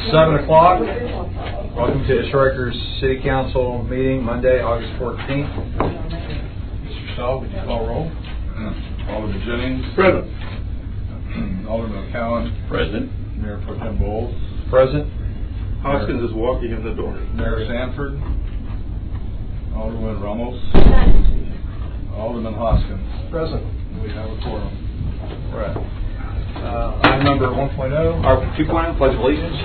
7 o'clock. Welcome to the Shore Acres City Council meeting, Monday, August 14th. Mr. Stahl, would you call roll? Alderman Jennings. Present. Alderman McCowan. Present. Mayor Pro Tem Bowles. Present. Hoskins is walking in the door. Mayor Sanford. Alderman Ramos. Alderman Hoskins. Present. We have a quorum. Right. Item number 1.0, or 2.0, Pledge of Allegiance.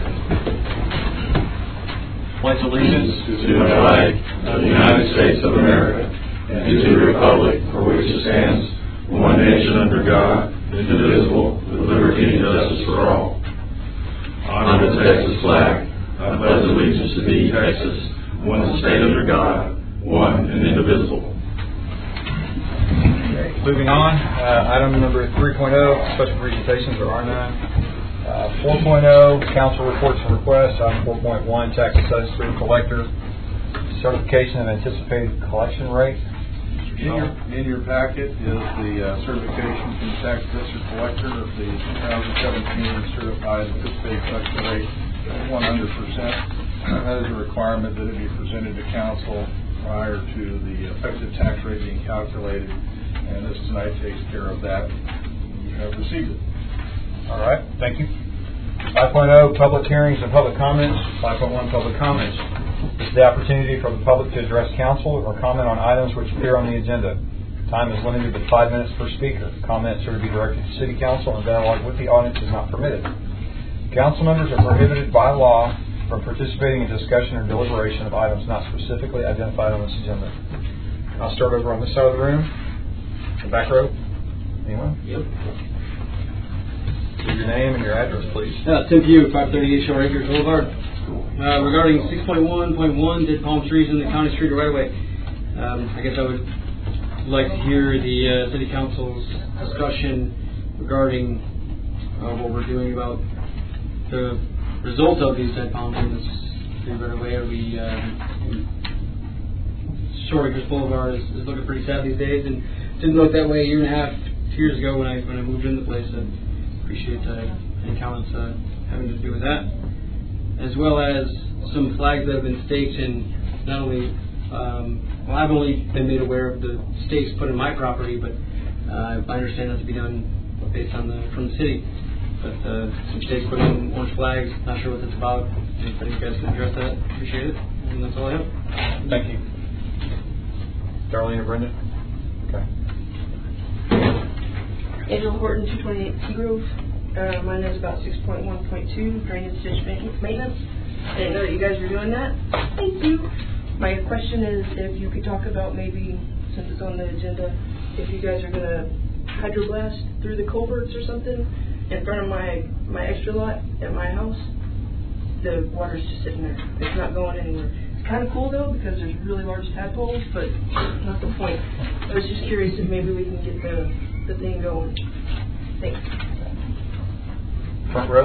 Pledge allegiance to the flag of the United States of America and to the republic for which it stands, one nation under God, indivisible, with liberty and justice for all. Honor the Texas flag. I pledge allegiance to thee, Texas, one state under God, one and indivisible. Moving on, item number 3.0, special presentations, there are none. 4.0, council reports and requests. Item 4.1, tax assessor collector, certification of anticipated collection rate. In your packet is the certification from the tax assessor collector of the 2017 certified anticipated collection rate of 100%. That is a requirement that it be presented to council prior to the effective tax rate being calculated. And this tonight takes care of that. You have received it. All right, thank you. 5.0, public hearings and public comments. 5.1, public comments. This is the opportunity for the public to address council or comment on items which appear on the agenda. Time is limited to 5 minutes per speaker. Comments are to be directed to City Council, and dialogue with the audience is not permitted. Council members are prohibited by law from participating in discussion or deliberation of items not specifically identified on this agenda. I'll start over on this side of the room. The back row? Anyone? Yep. Give your name and your address, please. Tim Pugh, 538 Shore Acres Boulevard. Regarding 6.1.1, dead palm trees in the county street right away. I guess I would like to hear the City Council's discussion regarding what we're doing about the result of these dead palms in this street right away. Shore Acres Boulevard is looking pretty sad these days, and didn't look that way a year and a half, 2 years ago when I moved into the place. I appreciate any comments having to do with that, as well as some flags that have been staked. And not only, I've only been made aware of the stakes put in my property, but I understand that to be done based on from the city. But some stakes put in orange flags. Not sure what that's about. If you guys can address that, appreciate it. And that's all I have. Thank you. Darlene or Brenda? Okay. Angela Horton, 228 Seagrove. Mine is about 6.1.2, drainage ditch maintenance. I didn't know that you guys were doing that. Thank you. My question is if you could talk about maybe, since it's on the agenda, if you guys are going to hydroblast through the culverts or something in front of my extra lot at my house. The water's just sitting there. It's not going anywhere. It's kind of cool though because there's really large tadpoles, but not the point. I was just curious if maybe we can get the thing going. Thanks. Front row?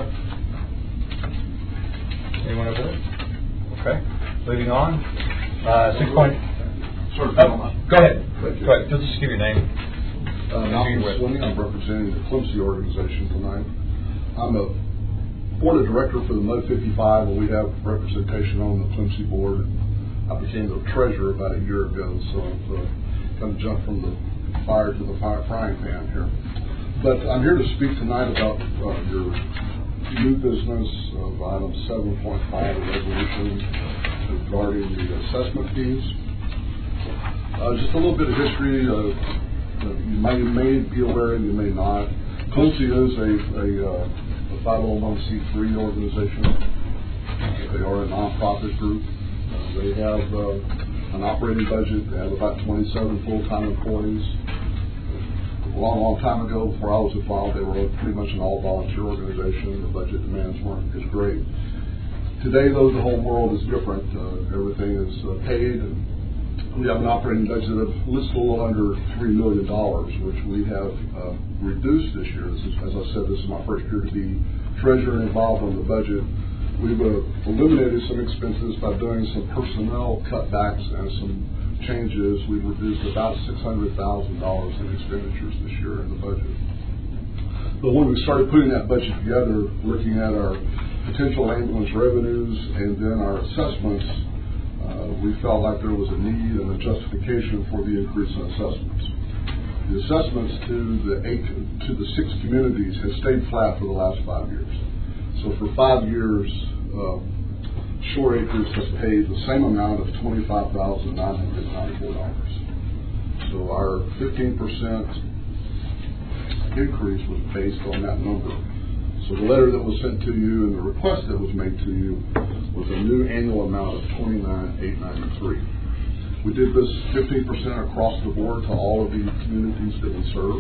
Anyone over there? Okay. Moving on. 6 point. Sort of. Go ahead. Go ahead. Just give your name. Malcolm Swinney. I'm representing the Clemcy organization tonight. I'm a board director for the Mud 55, and we have representation on the Clemcy board. I became the treasurer about a year ago, so I've kind of jumped from the fire to the frying pan here. But I'm here to speak tonight about your new business of item 7.5, the resolution regarding the assessment fees. Just a little bit of history. You may be aware, and you may not. Clemcy is a 501c3 organization. They are a nonprofit group. They have an operating budget. They have about 27 full-time employees. A long time ago, before I was involved, they were pretty much an all-volunteer organization. The budget demands weren't as great. Today, though, the whole world is different. Everything is paid, and we have an operating budget of a little under $3 million, which we have reduced this year. As I said, this is my first year to be treasurer involved on the budget. We've eliminated some expenses by doing some personnel cutbacks and some changes. We've reduced about $600,000 in expenditures this year in the budget. But when we started putting that budget together, looking at our potential ambulance revenues, and then our assessments, we felt like there was a need and a justification for the increase in assessments. The assessments to the 6 communities has stayed flat for the last 5 years. So for 5 years, Shore Acres has paid the same amount of $25,994. So our 15% increase was based on that number. So the letter that was sent to you and the request that was made to you was a new annual amount of $29,893. We did this 15% across the board to all of the communities that we serve.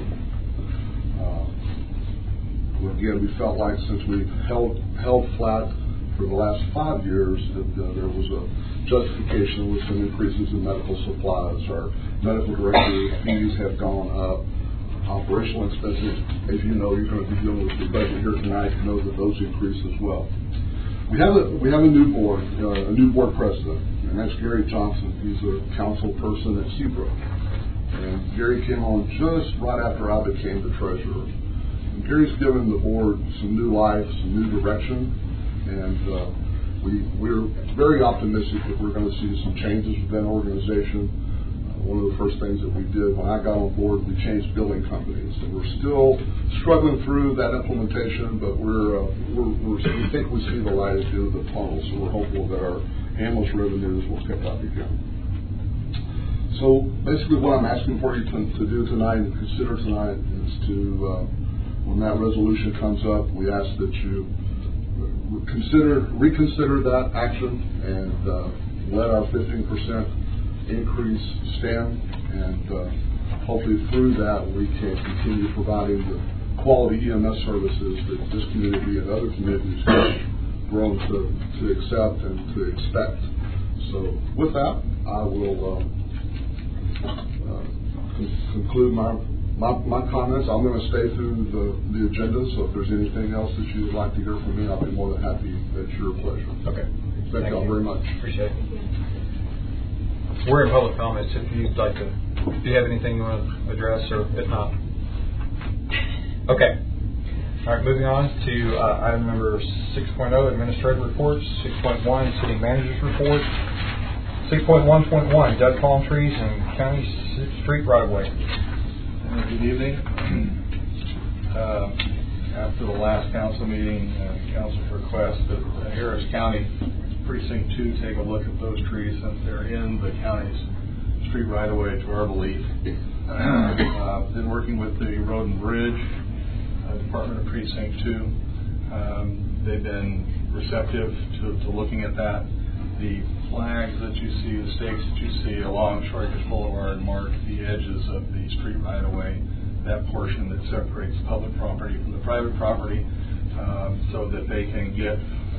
Again, we felt like since we've held flat for the last 5 years, that there was a justification with some increases in medical supplies. Our medical director fees have gone up. Operational expenses, as you know, you're going to be dealing with the budget here tonight. You know that those increase as well. We have a new board, a new board president, and that's Gary Johnson. He's a council person at Seabrook. And Gary came on just right after I became the treasurer. And Gary's given the board some new life, some new direction, and we're very optimistic that we're going to see some changes within the organization. One of the first things that we did when I got on board, we changed billing companies, and we're still struggling through that implementation, but we think we see the light at the end of the tunnel, so we're hopeful that our ambulance revenues will pick up again. So basically what I'm asking for you to do tonight and consider tonight is to, when that resolution comes up, we ask that you reconsider that action and let our 15% increase stand, and hopefully through that we can continue providing the quality EMS services that this community and other communities have grown to accept and to expect. So with that, I will conclude my comments. I'm going to stay through the agenda, so if there's anything else that you would like to hear from me, I'll be more than happy. It's your pleasure. Okay. Thank you all very much. Appreciate it. We're in public comments. If you'd like to, do you have anything you want to address, or if not? Okay. All right, moving on to item number 6.0, administrative reports. 6.1, city manager's report. 6.1.1, Doug palm trees and county street right-of-way. Good evening. After the last council meeting, council's request that Harris County Precinct 2 take a look at those trees since they're in the county's street right-of-way to our belief. Been working with the Road and Bridge Department of Precinct 2. They've been receptive to looking at that. The flags that you see, the stakes that you see along Shore Acres Boulevard mark the edges of the street right-of-way, that portion that separates public property from the private property, so that they can get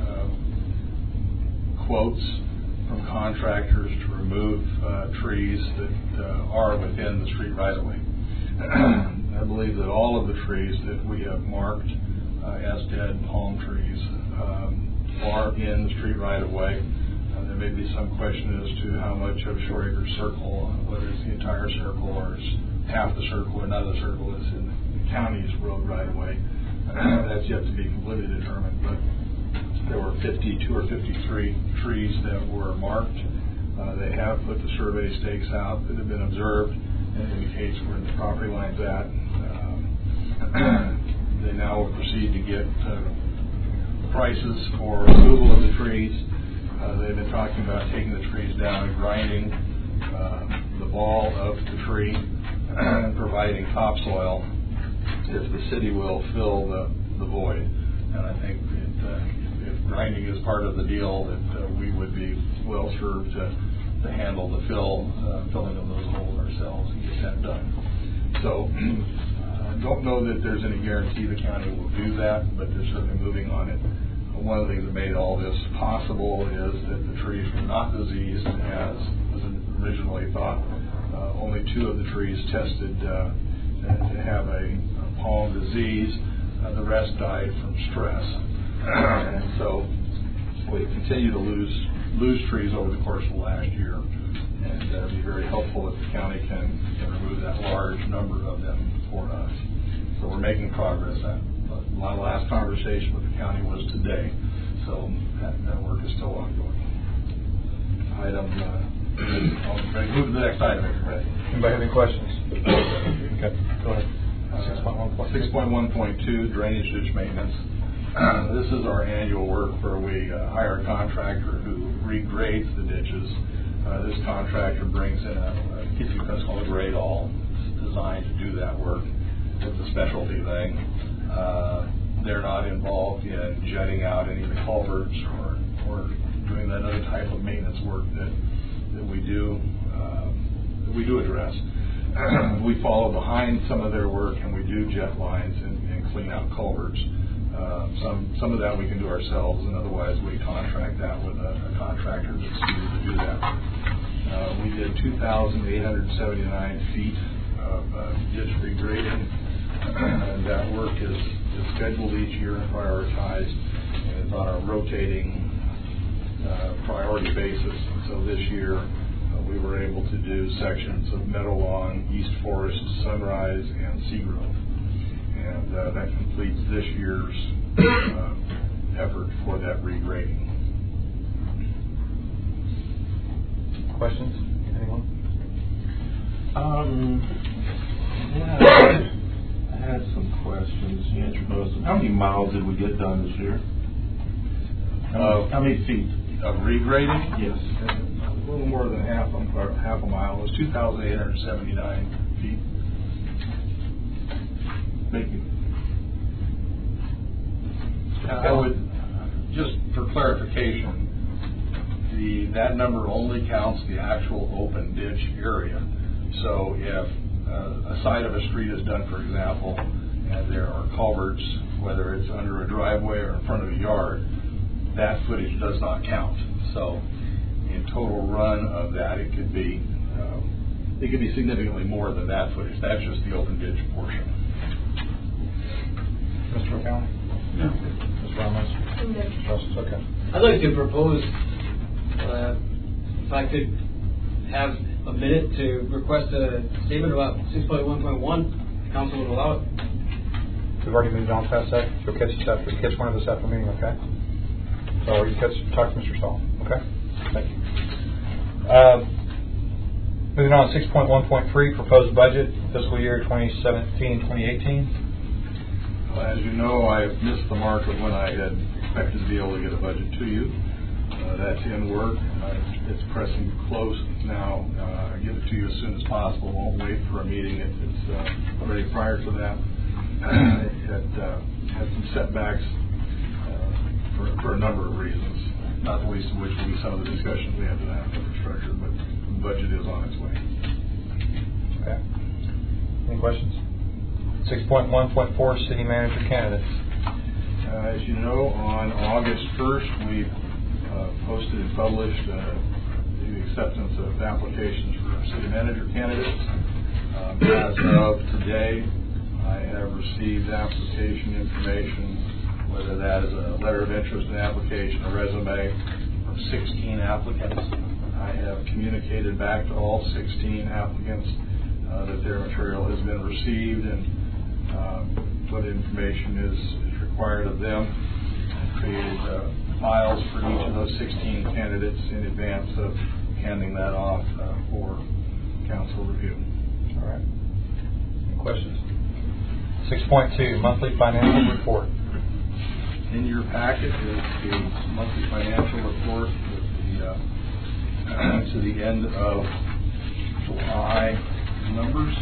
quotes from contractors to remove trees that are within the street right-of-way. I believe that all of the trees that we have marked as dead palm trees are in the street right-of-way. There may be some question as to how much of Shore Acres Circle, whether it's the entire circle or it's half the circle or another circle is in the county's road right-of-way. That's yet to be completely determined, but there were 52 or 53 trees that were marked. They have put the survey stakes out that have been observed and indicates where the property line's at. They now will proceed to get prices for removal of the trees. They've been talking about taking the trees down and grinding the ball of the tree and providing topsoil if the city will fill the void. And I think that if grinding is part of the deal, that we would be well served to handle the filling of those holes ourselves and get that done. So I don't know that there's any guarantee the county will do that, but they're certainly moving on it. One of the things that made all this possible is that the trees were not diseased as was originally thought. Only 2 of the trees tested to have a palm disease. The rest died from stress. And so we continue to lose trees over the course of the last year. And it would be very helpful if the county can remove that large number of them for us. So we're making progress. My last conversation with the county was today. item. Move to the next item if you're ready. Anybody have any questions? Okay, go ahead. 6.1.2, drainage ditch maintenance. This is our annual work where we hire a contractor who regrades the ditches. This contractor brings in what's called a grade all. It's designed to do that work. It's a specialty thing. They're not involved in jetting out any of the culverts or doing that other type of maintenance work that we do address. We follow behind some of their work, and we do jet lines and clean out culverts. Some of that we can do ourselves, and otherwise we contract that with a contractor that's suited to do that. We did 2,879 feet of ditch regrading, and that work is scheduled each year and prioritized, and it's on a rotating priority basis. So this year we were able to do sections of Meadowlawn, East Forest, Sunrise, and Seagrove. And that completes this year's effort for that regrading. Questions? Anyone? Yeah, I had some questions. You answered most of them. How many miles did we get done this year? How many feet? Of regrading? Yes. A little more than half a mile. It was 2,879 feet. Thank you. I would, just for clarification, that number only counts the actual open ditch area. So if a side of a street is done, for example, and there are culverts, whether it's under a driveway or in front of a yard, that footage does not count. So in total run of that, it could be significantly more than that footage. That's just the open ditch portion. Mr. McCown? No. Mr. Ramos? No. Okay. I'd like to propose, if I could have a minute to request a statement about 6.1.1. The council would allow it. We've already moved on past that. You'll catch one of us after the meeting, okay? So you talk to Mr. Stahl, okay? Thank you. Moving on to 6.1.3, proposed budget, fiscal year 2017-2018. Well, as you know, I missed the mark of when I had expected to be able to get a budget to you. That's in work. It's pressing close now. I'll get it to you as soon as possible. Won't wait for a meeting if it's already prior to that. It had some setbacks for a number of reasons, not the least of which will be some of the discussions we have to have infrastructure, but the budget is on its way. Okay. Any questions? 6.1.4, city manager candidates. As you know, on August 1st, we posted and published the acceptance of applications for city manager candidates. As of today, I have received application information, whether that is a letter of interest, an application, a resume, of 16 applicants. I have communicated back to all 16 applicants that their material has been received and what information is required of them. I created files for each of those 16 candidates in advance of handing that off for council review. All right. Any questions? 6.2, monthly financial report. In your packet is the monthly financial report with the to the end of July numbers.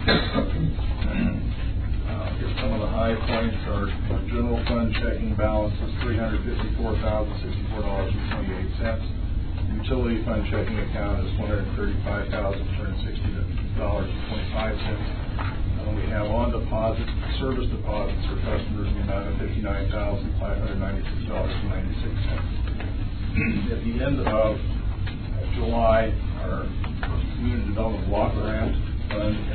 Here's some of the high points. Our general fund checking balance is $354,064.28. Utility fund checking account is $135,260.25. We have on deposit service deposits for customers in the amount of $59,596.96. At the end of July, our community development block grant fund at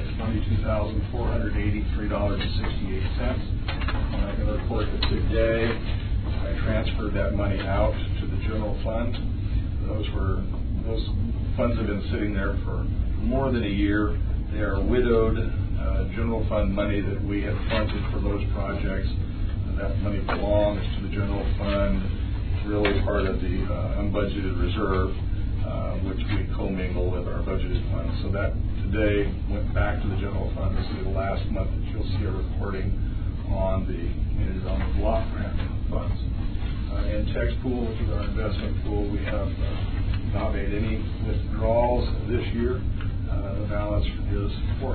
$22,483.68. And I can report that today I transferred that money out to the general fund. Those funds have been sitting there for more than a year. They are widowed general fund money that we have fronted for those projects. That money belongs to the general fund. It's really part of the unbudgeted reserve. which we commingle with our budgeted funds. So that today went back to the general fund. This is the last month that you'll see a reporting on the community development block grant funds. In Tex Pool, which is our investment pool, we have not made any withdrawals this year. The balance is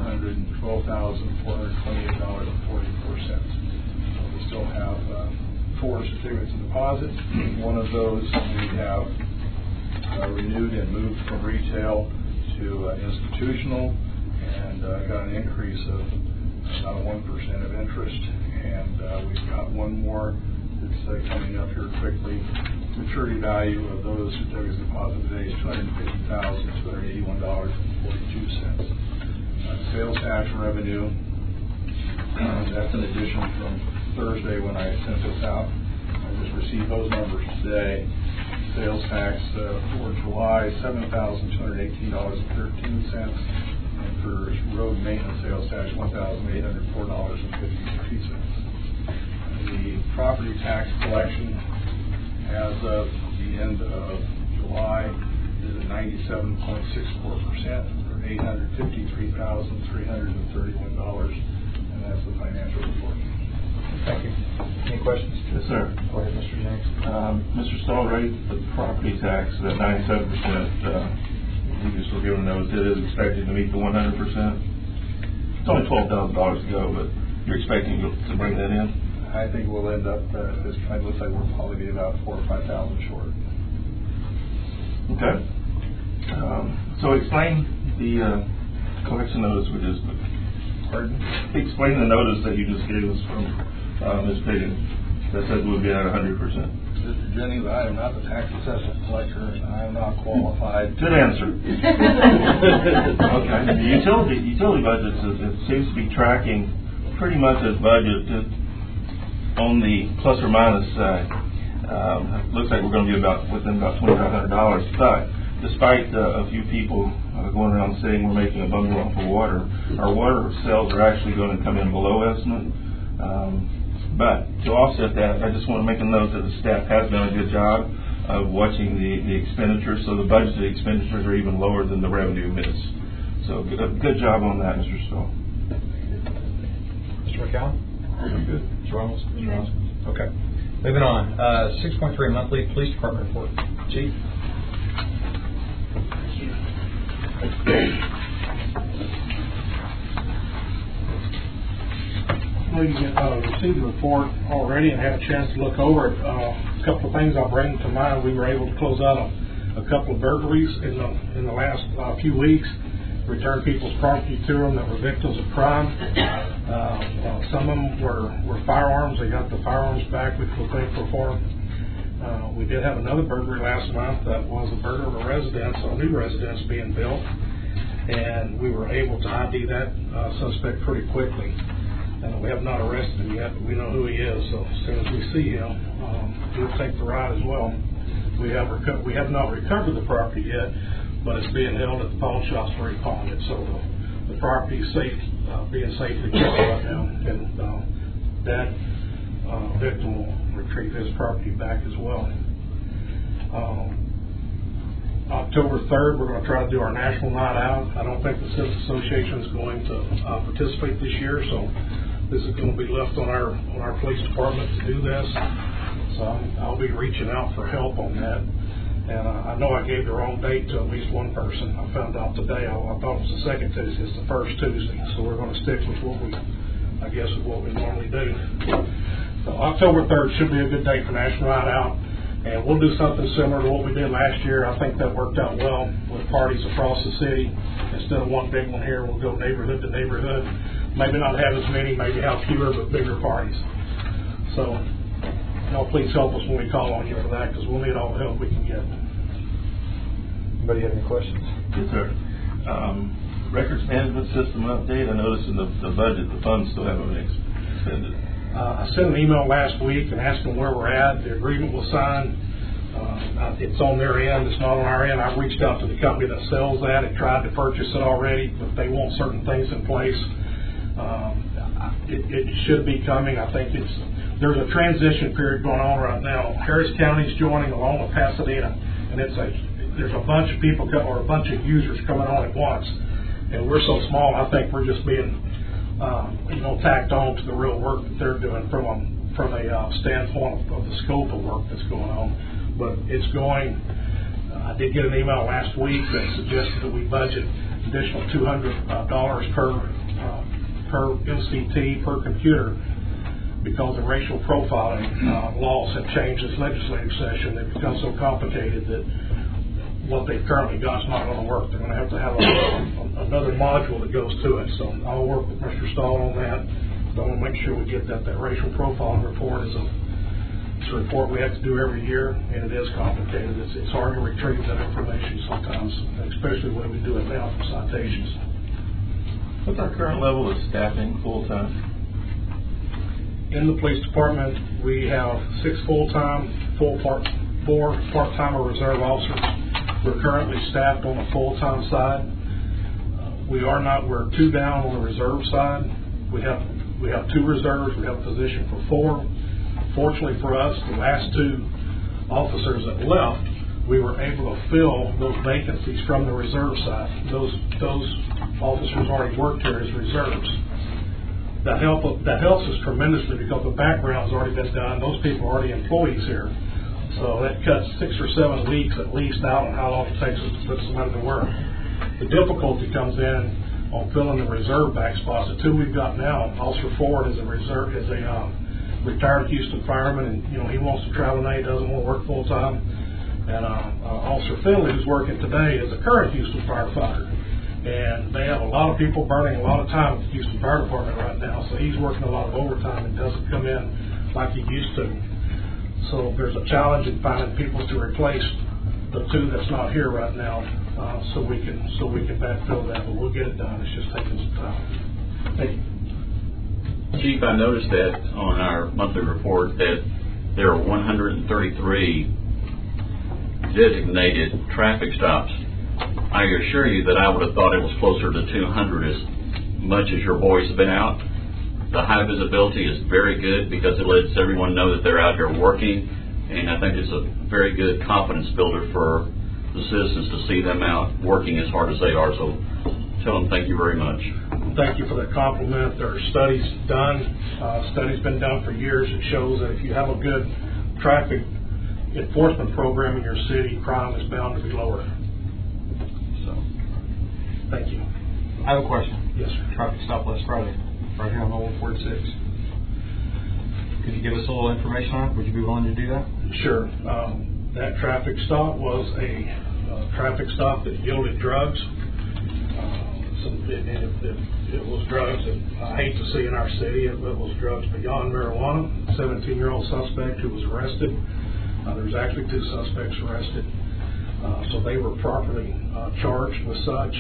$412,428.44. We still have 4 certificates of deposit. One of those we have renewed and moved from retail to institutional, and got an increase of about 1% of interest. And we've got one more that's coming up here quickly. Maturity value of those certificates of deposit today is $250,281.42. Sales tax revenue, that's an addition from Thursday when I sent this out. I just received those numbers today. Sales tax for July, $7,218.13, and for road maintenance sales tax, $1,804.53. The property tax collection as of the end of July is at 97.64%, or $853,331, and that's the financial report. Thank you. Any questions? Yes, sir. Go ahead, Mr. Jennings. Mr. Stahl raised the property tax at 97%. We just were given notice it is expected to meet the 100%. It's only $12,000 to go, but you're expecting to bring that in? I think we'll end up, this kind of looks like we'll probably be about 4,000 or 5,000 short. Okay. So explain the collection notice we just, Pardon? Explain the notice that you just gave us from Ms. Piggin that says we'll be at 100%. Mr. Jennings, I am not the tax assessment collector, and I am not qualified. Good answer. Okay. The utility budgets, it seems to be tracking pretty much as budgeted on the plus or minus side. Looks like we're going to be within about $2,500. But despite a few people going around saying we're making a bundle off of water, our water sales are actually going to come in below estimate. But to offset that, I just want to make a note that the staff has done a good job of watching the expenditures. So the budgeted expenditures are even lower than the revenue miss. So good job on that, Mr. Stoll. Mr. McCown? Good. Mr. Reynolds? Mr. Reynolds? Okay. Moving on. 6.3 monthly police department report. Chief? We received the report already and had a chance to look over it. A couple of things I'll bring to mind. We were able to close out a couple of burglaries in the last few weeks. Return people's property to them that were victims of crime. Some of them were firearms. They got the firearms back, which we're thankful for. We did have another burglary last month that was a burglary of a residence, a new residence being built, and we were able to ID that suspect pretty quickly. We have not arrested him yet, but we know who he is, so as soon as we see him, we'll take the ride as well. We have not recovered the property yet, but it's being held at the pawn shops for repawn it, so the property is safe, being safely kept right now, and that victim will retrieve his property back as well. October 3rd, we're going to try to do our National Night Out. I don't think the Citizens Association is going to participate this year, so this is going to be left on our police department to do this. So I'll be reaching out for help on that. And I know I gave the wrong date to at least one person. I found out today. I thought it was the second Tuesday. It's the first Tuesday. So we're going to stick with what we normally do. So October 3rd should be a good day for National Night Out. And we'll do something similar to what we did last year. I think that worked out well with parties across the city. Instead of one big one here, we'll go neighborhood to neighborhood. Maybe not have as many, maybe have fewer, but bigger parties. So, please help us when we call on you for that, because we'll need all the help we can get. Anybody have any questions? Yes, sir. Records management system update. I noticed in the budget, the funds still haven't been expended. I sent an email last week and asked them where we're at. The agreement was signed. It's on their end. It's not on our end. I've reached out to the company that sells that and tried to purchase it already, but they want certain things in place. It should be coming. I think there's a transition period going on right now. Harris County is joining along with Pasadena, and there's a bunch of people or a bunch of users coming on at once, and we're so small. I think we're just being tacked on to the real work that they're doing from a standpoint of the scope of work that's going on. But it's going. I did get an email last week that suggested that we budget additional $200 per MCT per computer, because the racial profiling laws have changed this legislative session. They've become so complicated that what they've currently got is not going to work. They're going to have another module that goes to it. So I'll work with Mr. Stahl on that. I want to make sure we get that racial profiling report is it's a report we have to do every year, and it is complicated. It's hard to retrieve that information sometimes, especially when we do it now for citations. What's our current level of staffing full-time? In the police department, we have 6 full-time, 4 part-time or reserve officers. We're currently staffed on the full-time side. We're 2 down on the reserve side. We have 2 reserves. We have a position for 4. Fortunately for us, the last 2 officers that left, we were able to fill those vacancies from the reserve side. Those officers already worked here as reserves. That helps us tremendously because the background's already been done. Those people are already employees here. So that cuts 6 or 7 weeks at least out on how long it takes us to put somebody to work. The difficulty comes in on filling the reserve back spots. The 2 we've got now, Officer Ford is a retired Houston fireman, and he wants to travel now. He doesn't want to work full time. And Officer Finley, who's working today, is a current Houston firefighter. And they have a lot of people burning a lot of time at the Houston Fire Department right now. So he's working a lot of overtime and doesn't come in like he used to. So there's a challenge in finding people to replace the 2 that's not here right now, so we can backfill that. But we'll get it done. It's just taking some time. Thank you. Chief, I noticed that on our monthly report that there are 133 designated traffic stops. I assure you that I would have thought it was closer to 200 as much as your boys have been out. The high visibility is very good because it lets everyone know that they're out here working, and I think it's a very good confidence builder for the citizens to see them out working as hard as they are. So tell them thank you very much. Thank you for that compliment. There are studies done. Studies been done for years. It shows that if you have a good traffic enforcement program in your city, crime is bound to be lower. So, thank you. I have a question. Yes, sir. Traffic stop last Friday, right here on Old 46. Could you give us a little information on it? Would you be willing to do that? Sure. That traffic stop was a traffic stop that yielded drugs. It was drugs that I hate to see in our city. It was drugs beyond marijuana. A 17-year-old suspect who was arrested. There was actually 2 suspects arrested. So they were properly charged with such,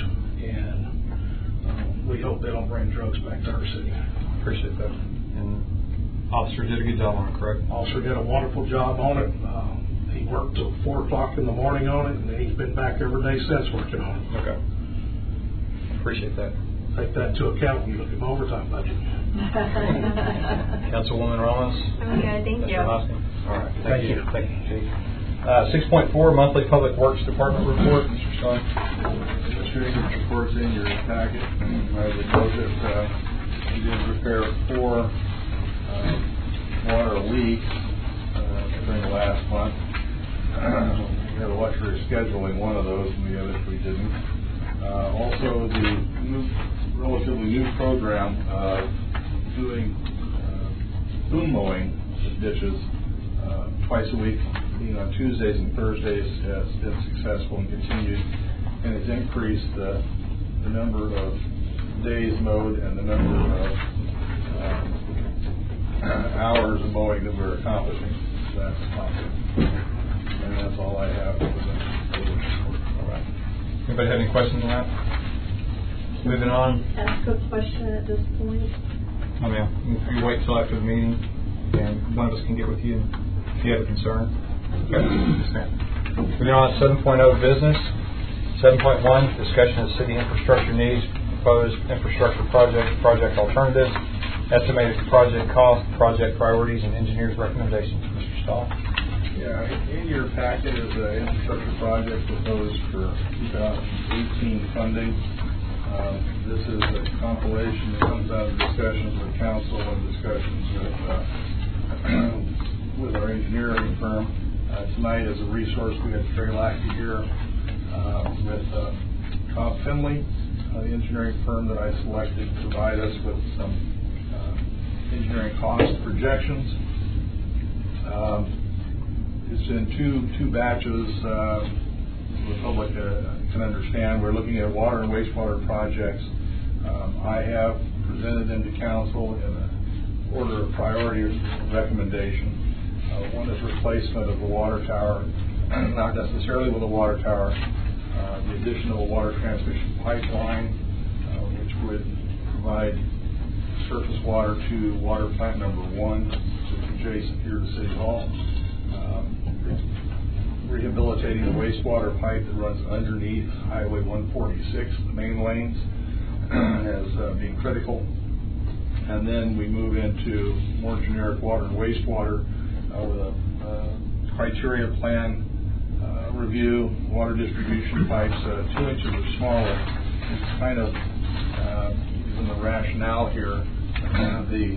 and we hope they don't bring drugs back to our city. Appreciate that. And officer did a good job on it, correct? Officer did a wonderful job on it. He worked till 4 o'clock in the morning on it, and then he's been back every day since working on it. Okay. Appreciate that. Take that into account when you look at my overtime budget. Councilwoman Rollins? Okay, thank you. All right. Thank you. Thank you, Chief. 6.4, Monthly Public Works Department Report. Mr. Stein. Mr. English report's in your packet. I would note that we did repair 4 water leaks during the last month. We had a luxury of scheduling one of those, and the others we didn't. Also, the relatively new program of doing boom mowing ditches twice a week, being on Tuesdays and Thursdays, has been successful and continued, and has increased the number of days mowed and the number of hours of mowing that we're accomplishing. So that's positive. And that's all I have for the report. All right. Anybody have any questions on that? Moving on. Ask a question at this point. Oh, yeah. If you wait till after the meeting, and one of us can get with you if you have a concern. Okay. Moving on to 7.0 business. 7.1, discussion of city infrastructure needs, proposed infrastructure project alternatives, estimated project cost, project priorities, and engineers' recommendations. Mr. Stahl. Yeah, in your packet is an infrastructure project proposed for 2018 funding. This is a compilation that comes out of discussions with council and discussions with our engineering firm. Tonight, as a resource, we have Trey Lackey here with Cobb Finley, the engineering firm that I selected to provide us with some engineering cost projections. It's in two batches. The public can understand. We're looking at water and wastewater projects. I have presented them to council in an order of priority recommendation. One is replacement of the water tower, not necessarily with a water tower, the addition of a water transmission pipeline, which would provide surface water to water plant number 1, which is adjacent here to City Hall. Rehabilitating the wastewater pipe that runs underneath Highway 146, the main lanes, as being critical. And then we move into more generic water and wastewater with a criteria plan review, water distribution pipes 2 inches or smaller. It's kind of using the rationale here. The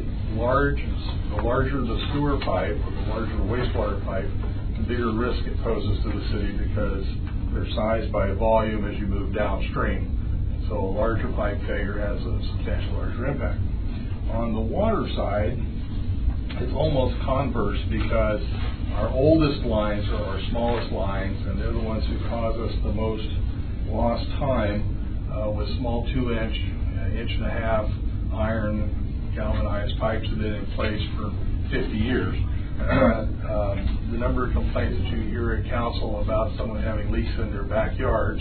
larger the sewer pipe or the larger the wastewater pipe, the bigger risk it poses to the city because they're sized by volume as you move downstream. So a larger pipe failure has a substantially larger impact. On the water side, it's almost converse because our oldest lines are our smallest lines, and they're the ones who cause us the most lost time with small 2-inch, 1.5-inch iron galvanized pipes that have been in place for 50 years. The number of complaints that you hear at council about someone having leaks in their backyards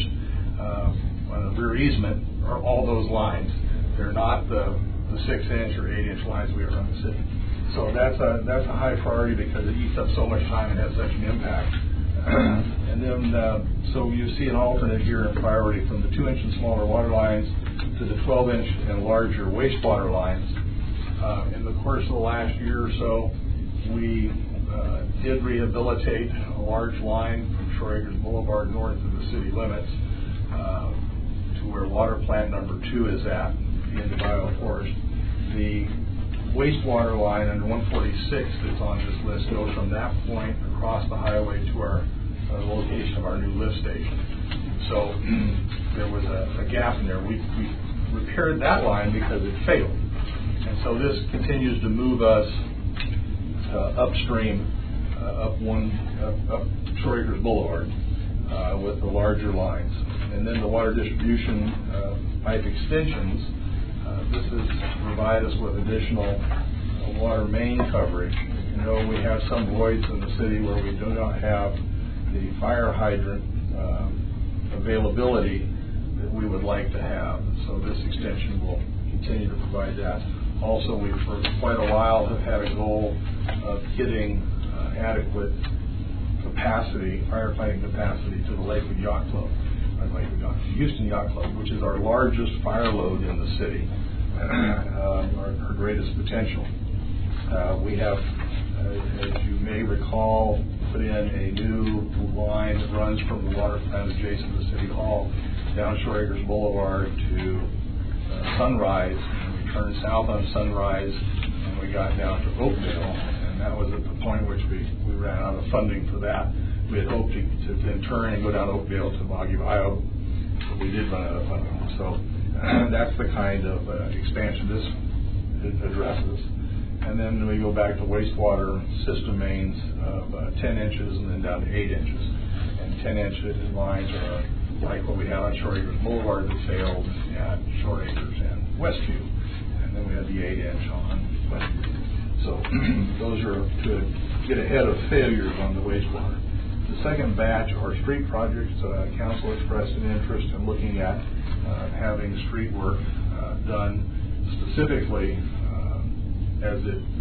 on a rear easement are all those lines. They're not the 6-inch or 8-inch lines we have around the city. So that's a high priority because it eats up so much time and has such an impact. And then so you see an alternate here in priority from the 2-inch and smaller water lines to the 12-inch and larger wastewater lines. In the course of the last year or so, we did rehabilitate a large line from Shore Acres Boulevard north of the city limits to where water plant number 2 is at, the end of Iowa Forest. The wastewater line under 146 that's on this list goes from that point across the highway to our location of our new lift station. So there was a gap in there. We repaired that line because it failed. And so this continues to move us upstream, up Shore Acres Boulevard with the larger lines. And then the water distribution pipe extensions, this is provide us with additional water main coverage. You know, we have some voids in the city where we do not have the fire hydrant availability that we would like to have. So this extension will continue to provide that. Also, we for quite a while have had a goal of getting adequate capacity, firefighting capacity to the Lakewood Yacht Club, Houston Yacht Club, which is our largest fire load in the city, our greatest potential. We have, as you may recall, put in a new line that runs from the water plant adjacent to City Hall down Shore Acres Boulevard to Sunrise. And we turned south on Sunrise and we got down to Oakdale, and that was at the point at which we ran out of funding for that. We had hoped to then turn and go down Oakdale to Boggy Bayou, but we did run out of funding. So that's the kind of expansion this addresses. And then we go back to wastewater system mains of 10 inches and then down to 8 inches. And 10-inch lines are like what we had on Shore Acres Boulevard that failed at Shore Acres and Westview. And then we had the 8-inch on Westview. So those are to get ahead of failures on the wastewater. The second batch are street projects. Council expressed an interest in looking at having street work done specifically as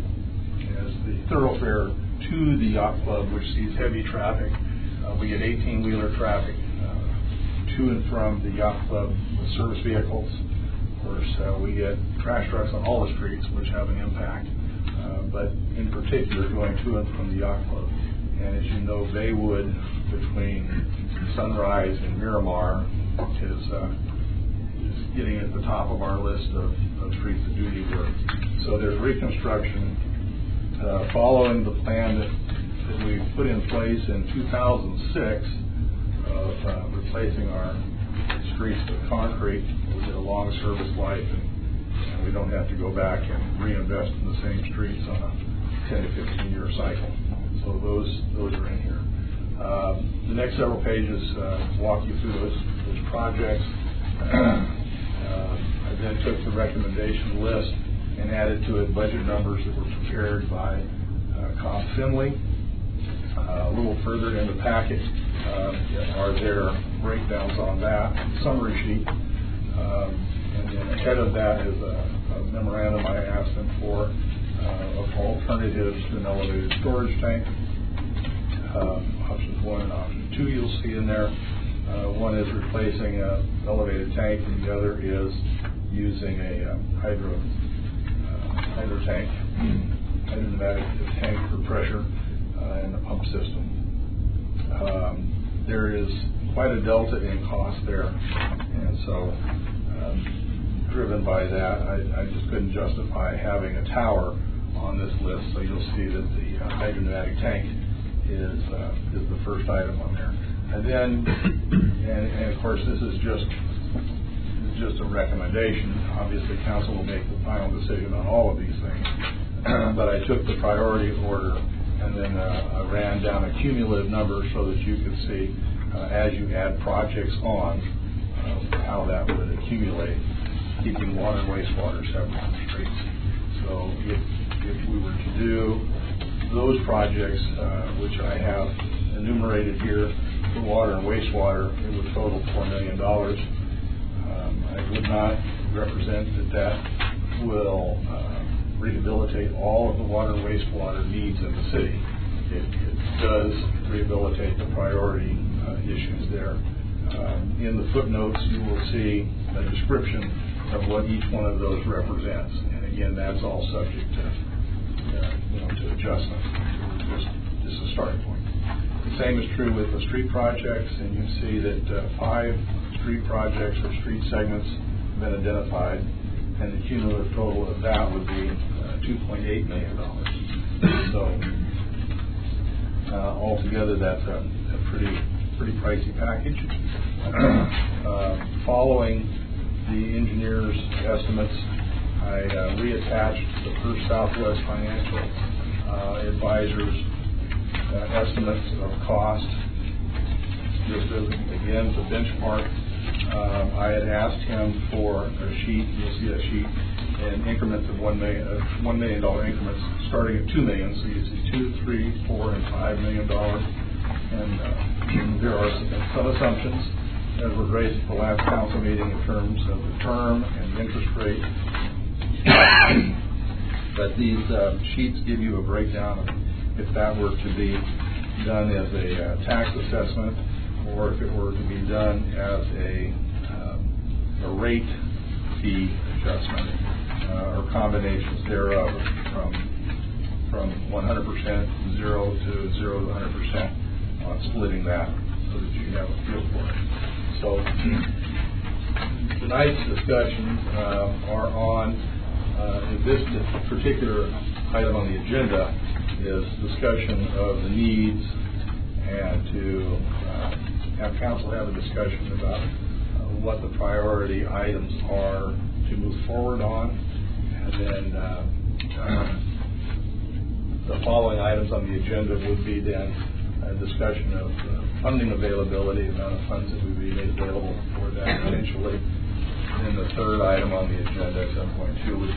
the thoroughfare to the yacht club, which sees heavy traffic. We get 18-wheeler traffic to and from the yacht club with service vehicles. Of course, we get trash trucks on all the streets, which have an impact, but in particular going to and from the yacht club. And as you know, Baywood between Sunrise and Miramar is getting at the top of our list of streets that do need work. So there's reconstruction following the plan that we put in place in 2006 of replacing our streets with concrete. We get a long service life, and we don't have to go back and reinvest in the same streets on a 10 to 15 year cycle. So those are in here. The next several pages walk you through those projects. I then took the recommendation list and added to it budget numbers that were prepared by Cobb Finley. A little further in the packet are their breakdowns on that summary sheet. And then ahead of that is a memorandum I asked them for of alternatives to an elevated storage tank. Options 1 and option 2 you'll see in there. One is replacing an elevated tank, and the other is using a hydro tank, hydromatic tank for pressure in the pump system. There is quite a delta in cost there, and so driven by that, I just couldn't justify having a tower on this list. So you'll see that the hydromatic tank is the first item on there. And then, and of course, this is just a recommendation. Obviously, council will make the final decision on all of these things. But I took the priority order and then I ran down a cumulative number so that you could see as you add projects on how that would accumulate, keeping water and wastewater separate from the streets. So if we were to do those projects, which I have enumerated here, for water and wastewater, it would total $4 million. I would not represent that will rehabilitate all of the water and wastewater needs in the city. It does rehabilitate the priority issues there. In the footnotes, you will see a description of what each one of those represents. And again, that's all subject to adjustment. Just a starting point. The same is true with the street projects, and you see that 5 street projects or street segments have been identified, and the cumulative total of that would be $2.8 million. So altogether, that's a pretty pricey package. Following the engineer's estimates, I reattached the First Southwest Financial Advisors estimates of cost, just as, again, to benchmark. I had asked him for a sheet, you'll see that sheet, in increments of $1 million increments, starting at $2 million, so you see $2, $3, $4, and $5 million. And there are some assumptions, as was raised at the last council meeting, in terms of the term and the interest rate. But these sheets give you a breakdown of if that were to be done as a tax assessment, or if it were to be done as a rate fee adjustment, or combinations thereof, from 100%, 0 to 100%, on splitting that so that you have a feel for it. So tonight's discussions are on this particular item on the agenda is discussion of the needs, and to have council have a discussion about what the priority items are to move forward on, and then the following items on the agenda would be then a discussion of funding availability, amount of funds that would be made available for that potentially. And then the third item on the agenda, 7.2, which is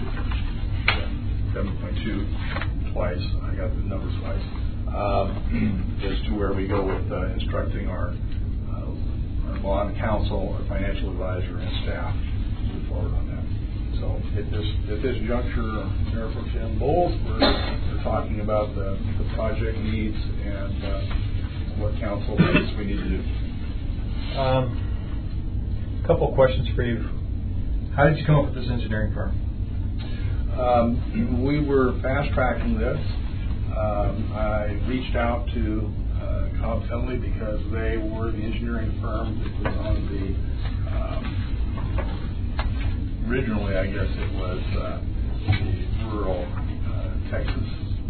7.2 twice, I got the numbers twice, as to where we go with instructing our bond counsel, our financial advisor, and staff to move forward on that. So at this juncture, Mayor Pro Tem Bowles, we're talking about the project needs and what council thinks we need to do. A couple of questions for you. How did you come up with this engineering firm? We were fast tracking this. I reached out to Cobb Finley because they were the engineering firm that was on the, originally I guess it was the rural Texas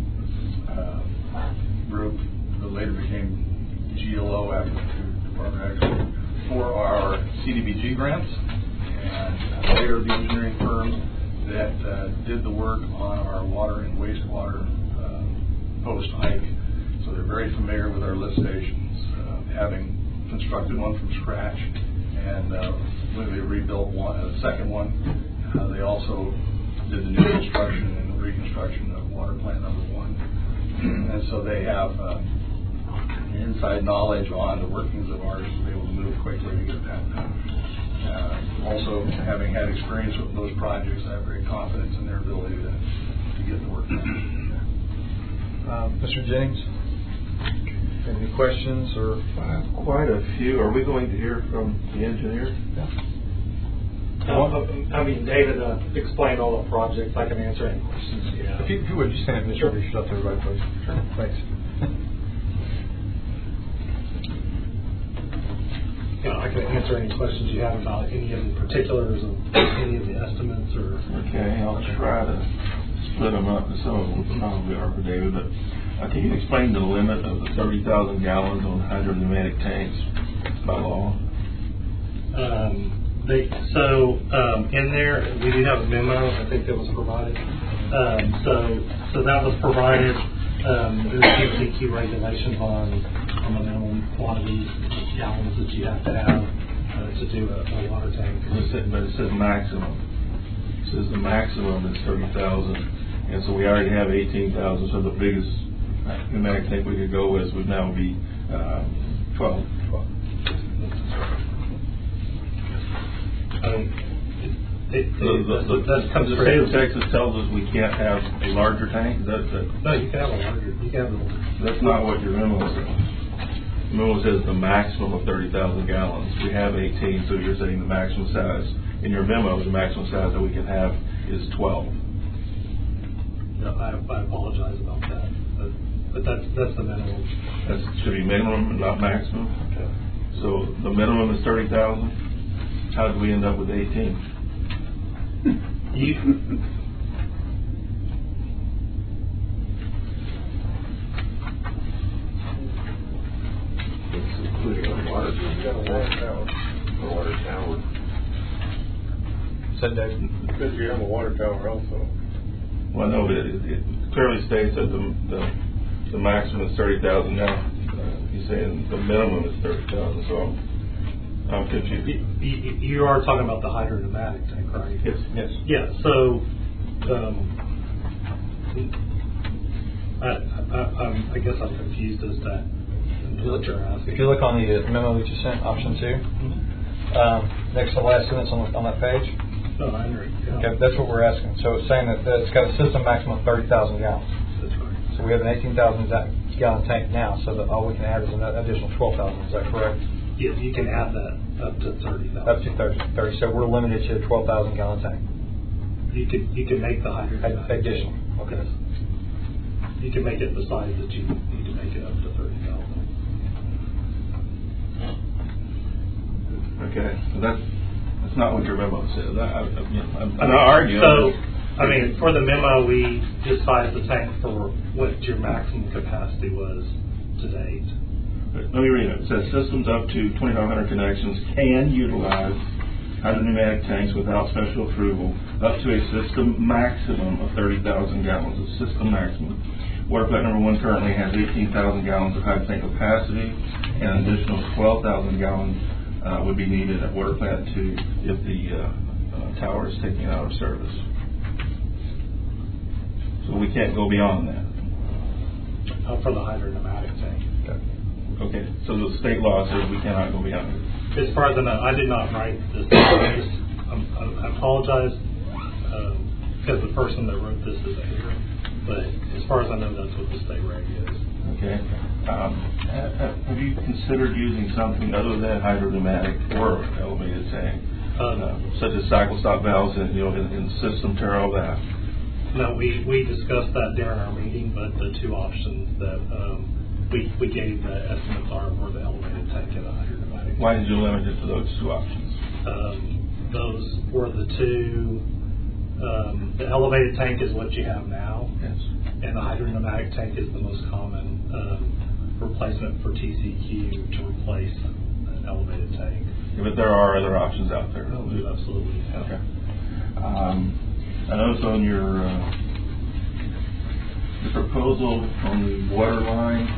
group that later became GLO after the Department of Agriculture for our CDBG grants. And they are the engineering firm that did the work on our water and wastewater post hike. So they're very familiar with our lift stations, having constructed one from scratch. And when they rebuilt the second one, they also did the new construction and reconstruction of water plant number 1. And so they have inside knowledge on the workings of ours to be able to move quickly to get that done. Also, having had experience with those projects, I have great confidence in their ability to get the work done. Mr. Jennings, any questions or? Quite a few. Are we going to hear from the engineer? I mean, David explained all the projects. I can answer any questions. Yeah. If you would, just stand up and introduce yourself to everybody, please. Sure. Thanks. I can answer any questions you have about any of the particulars of any of the estimates or. Okay, I'll try to split them up. Some of them will probably are for David, but can you explain the limit of the 30,000 gallons on hydropneumatic tanks by law? In there, we do have a memo, I think that was provided. So that was provided. There's CCQ regulations on the minimum quantity of gallons that you have to have to do a water tank. But it says maximum. It says the maximum is 30,000, and so we already have 18,000. So the biggest pneumatic tank we could go with would now be 12. The state of Texas tells us we can't have a larger tank. No, you can have a larger. You can have a larger. That's not what your memo says. The memo says the maximum of 30,000 gallons. We have 18, so you're saying the maximum size. In your memo, the maximum size that we can have is 12. No, I apologize about that. But that's the minimum. That should be minimum, not maximum. Okay. So the minimum is 30,000. How did we end up with 18? Including a water tower. A water tower. Said Dave. Because you have a water tower also. Well, no, it clearly states that the maximum is 30,000 now. He's saying the minimum is 30,000, so I'm confused. You are talking about the hydropneumatic tank, right? Yes. Yes. Yeah. So, I guess I'm confused as to what you're asking. If you look on the memo that you sent, option 2, next to the last sentence on that page. No, I agree. Yeah. Okay, that's what we're asking. So it's saying that it's got a system maximum of 30,000 gallons. That's right. So we have an 18,000 gallon tank now, so that all we can add is an additional 12,000. Is that correct? Yes, you can add that up to 30,000. Up to 30. So we're limited to a 12,000 gallon tank. You can make the hydropneumatic additional. Okay. Yes. You can make it the size that you need to make it up to 30,000. Okay, so that's not what your memo says. I'm not arguing. So, I mean, for the memo, we just sized the tank for what your maximum capacity was to date. Let me read it. It says systems up to 2,500 connections can utilize hydropneumatic tanks without special approval up to a system maximum of 30,000 gallons. A system maximum. Water plant number 1 currently has 18,000 gallons of hydro tank capacity, and an additional 12,000 gallons would be needed at water plant 2 if the tower is taken out of service. So we can't go beyond that. For the hydropneumatic tank. Okay, so the state law says we cannot go beyond it. As far as I know, I did not write this. I apologize because the person that wrote this is here. But as far as I know, that's what the state reg is. Okay. Have you considered using something other than hydropneumatic or elevated tank, such as cycle stop valves in system turbo valve? No, we discussed that during our meeting, but the two options that we gave the estimates were the elevated tank and the hydromatic. Why did you limit it to those two options? Those were the two. The elevated tank is what you have now. Yes. And the hydromatic tank is the most common replacement for TCQ to replace an elevated tank. Yeah, but there are other options out there. Absolutely. Yeah. Okay. I noticed on your the proposal on the water line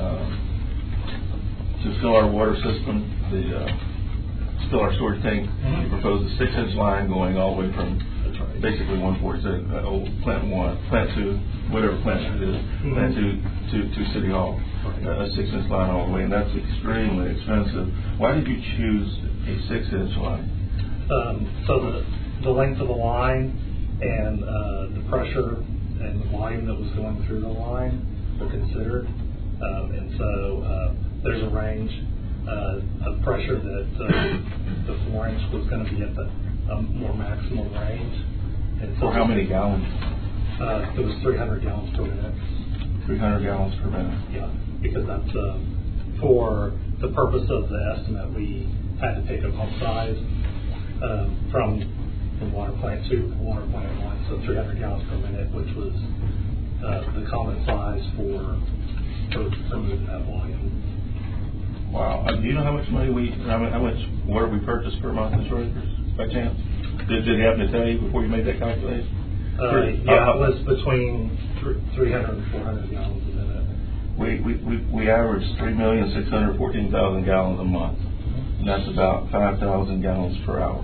to fill our water system, fill our storage tank. You proposed a 6-inch line going all the way from basically 147, old plant 1, plant 2, whatever plant it is, plant 2 to City Hall, a 6-inch line all the way, and that's extremely expensive. Why did you choose a 6-inch line? So the length of the line and the pressure and the volume that was going through the line were considered, and so there's a range of pressure that the 4-inch was going to be at the more maximum range. And so for how many gallons? It was 300 gallons per minute. 300 gallons per minute. Yeah, because that's for the purpose of the estimate, we had to take a pump size from water plant 2 to water plant 1, so 300 gallons per minute, which was the common size for moving that volume. Wow. Do you know how much water we purchased per month in Schroeder's, by chance? Did it happen to tell you before you made that calculation? Yeah, it was between 300 and 400 gallons a minute. We averaged 3,614,000 gallons a month, and that's about 5,000 gallons per hour.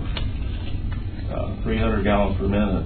300 gallons per minute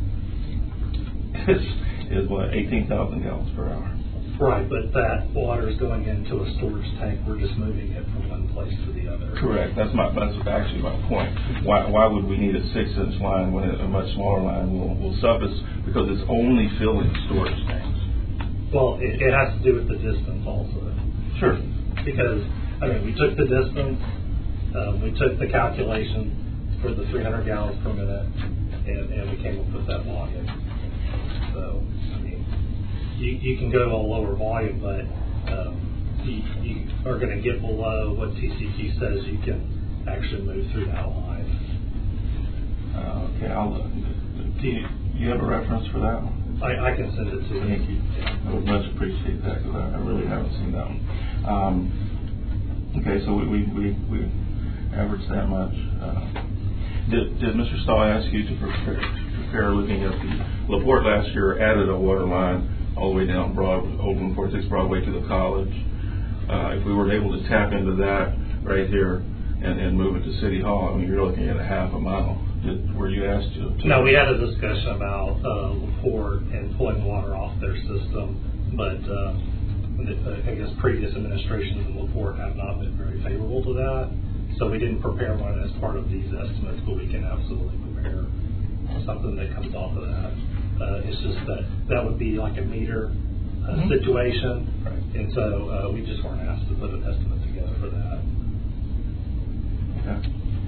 is what, 18,000 gallons per hour. Right, but that water is going into a storage tank. We're just moving it from one place to the other. Correct. That's actually my point. Why would we need a 6-inch line when a much smaller line will suffice, because it's only filling storage tanks? Well, it has to do with the distance also. Sure. Because, we took the distance, we took the calculation for the 300 gallons per minute, and we came up with that volume. So, you can go to a lower volume, but you are going to get below what TCQ says you can actually move through that line. Okay, I'll look. Do you have a reference for that one? I can send it to you. Thank you. I would much appreciate that, because I really haven't seen that one. Okay, so we averaged that much. Did Mr. Stahl ask you to prepare looking at the LaPorte last year added a water line all the way down old 146 Broadway to the college? If we were able to tap into that right here and move it to City Hall, you're looking at a half a mile. Were you asked to? No, we had a discussion about LaPorte and pulling water off their system, but I guess previous administrations in LaPorte have not been very favorable to that. So we didn't prepare one as part of these estimates, but we can absolutely prepare something that comes off of that. It's just that would be like a meter situation, right. And so we just weren't asked to put an estimate together for that. Okay.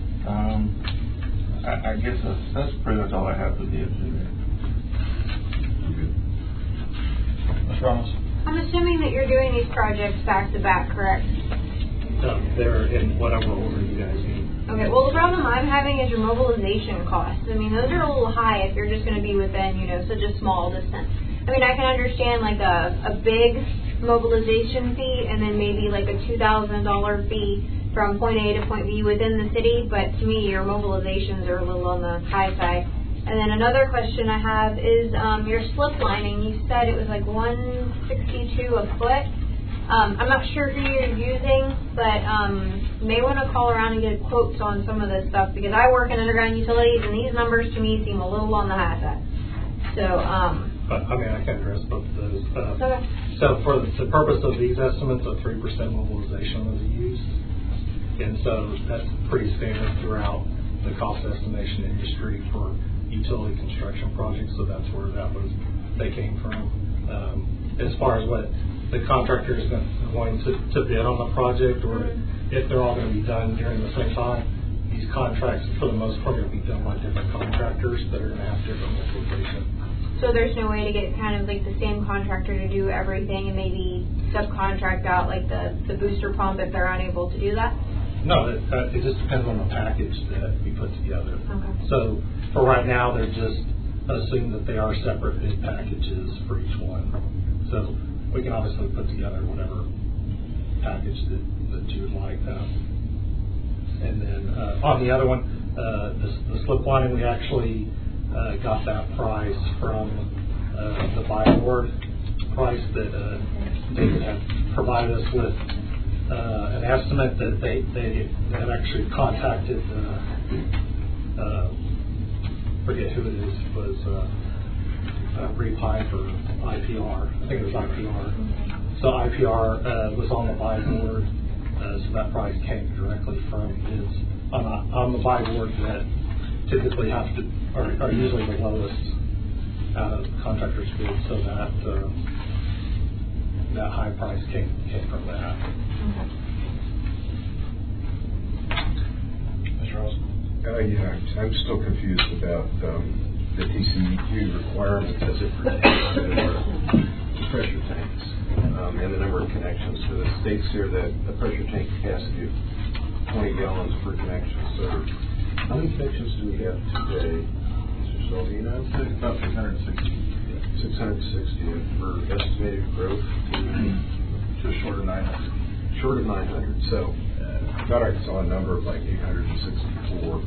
I guess that's pretty much all I have for the engineer. Ms. Ramos? I'm assuming that you're doing these projects back to back, correct? They're in whatever order you guys need. Okay, well, the problem I'm having is your mobilization costs. Those are a little high if you're just going to be within, such a small distance. I can understand like a big mobilization fee and then maybe like a $2,000 fee from point A to point B within the city, but to me, your mobilizations are a little on the high side. And then another question I have is your slip lining. You said it was like $162 a foot. I'm not sure who you're using, but you may want to call around and get quotes on some of this stuff, because I work in underground utilities, and these numbers to me seem a little on the high side. So, but I can address both of those. Okay. So for the purpose of these estimates, a 3% mobilization was used, and so that's pretty standard throughout the cost estimation industry for utility construction projects. So that's where they came from. As far as what the contractor is going to bid on the project, or if they're all going to be done during the same time, these contracts for the most part are going to be done by different contractors that are going to have different mobilization So there's no way to get kind of like the same contractor to do everything and maybe subcontract out like the booster pump if they're unable to do that? No, it just depends on the package that we put together. Okay. So for right now, they're just assume that they are separate bid packages for each one. So we can obviously put together whatever package that you would like. And then on the other one, the slip lining, we actually got that price from the buy board price that David had provided us with. An estimate that they had actually contacted, forget who it is, was Repine for IPR. I think it was IPR. So IPR was on the buy board, so that price came directly from his on the buy board that typically have to are usually the lowest out of contractors' bids. So that high price came from that. Mr. Ross? Yeah, I'm still confused about the TCEQ requirements as it pertains to the pressure tanks and the number of connections. So it states here that a pressure tank capacity of 20 gallons per connection. So how many connections do we have today, Mr. Salvino? About 660. 660 for estimated growth Just short of 900. short of 900. So I thought I saw a number of like 864.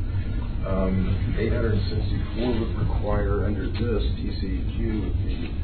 864 would require under this TCEQ would be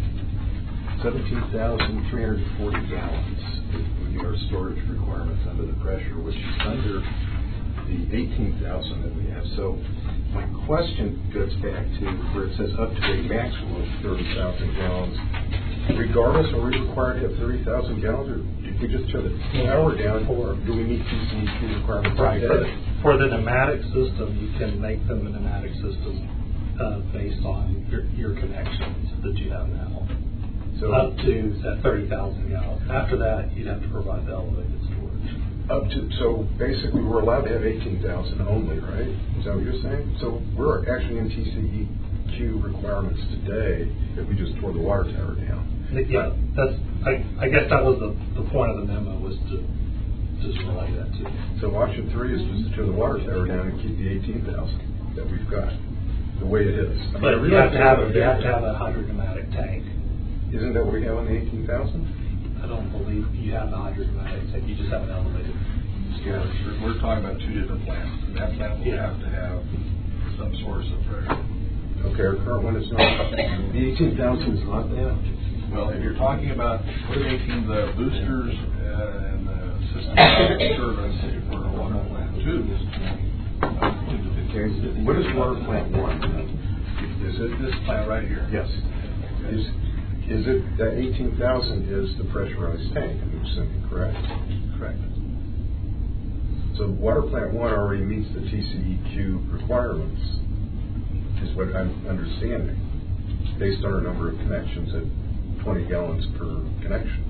17,340 gallons would be our storage requirements under the pressure, which is under the 18,000 that we have. So my question goes back to where it says up to a maximum of 30,000 gallons. Regardless, are we required to have 30,000 gallons, or did we just turn the power down, or do we meet TCEQ requirements? Right. For the pneumatic system, you can make them a pneumatic system based on your connections that you have now. So up to that 30,000 gallons. After that, you'd have to provide the elevated storage. So basically, we're allowed to have 18,000 only, right? Is that what you're saying? So we're actually in TCEQ requirements today if we just tore the water tower down. Yeah, I guess that was the point of the memo, was to just relay that to you. So option 3 is just to tear the water tower down and keep the 18,000 that we've got the way it is. I mean, but you have to have a hydropneumatic tank. Isn't that what we have on the 18,000? I don't believe you have the hydropneumatic tank. You just have an elevated storage. Yeah, we're talking about two different plants. That plant will have to have some source of pressure. Okay, our current one is not. The 18,000 is not that. Well, if you're talking about making the boosters and the system service for water plant 2, okay, what is water plant 1? Is it this plant right here? Yes. Is it that 18,000 is the pressurized tank, I'm assuming, correct? Correct. So water plant 1 already meets the TCEQ requirements, is what I'm understanding, based on our number of connections at 20 gallons per connection.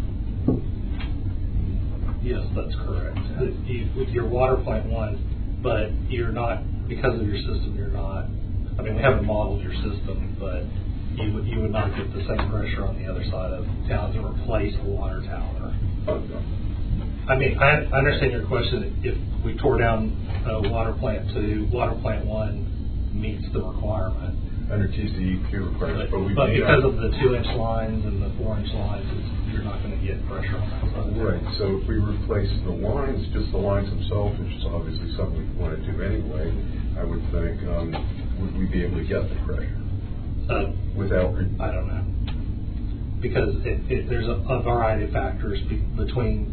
Yes, that's correct. With your water plant 1, but you're not, because of your system, you're not, I mean, we haven't modeled your system, but you would not get the same pressure on the other side of town to replace a water tower. I mean, I understand your question. If we tore down water plant 2, water plant 1 meets the requirement. Under TCEQ requirements, but because of the 2-inch lines and the 4-inch lines, you're not going to get pressure on that side. Right. So if we replace the lines, just the lines themselves, which is obviously something we want to do anyway, I would think, would we be able to get the pressure? Without, I don't know, because there's a variety of factors between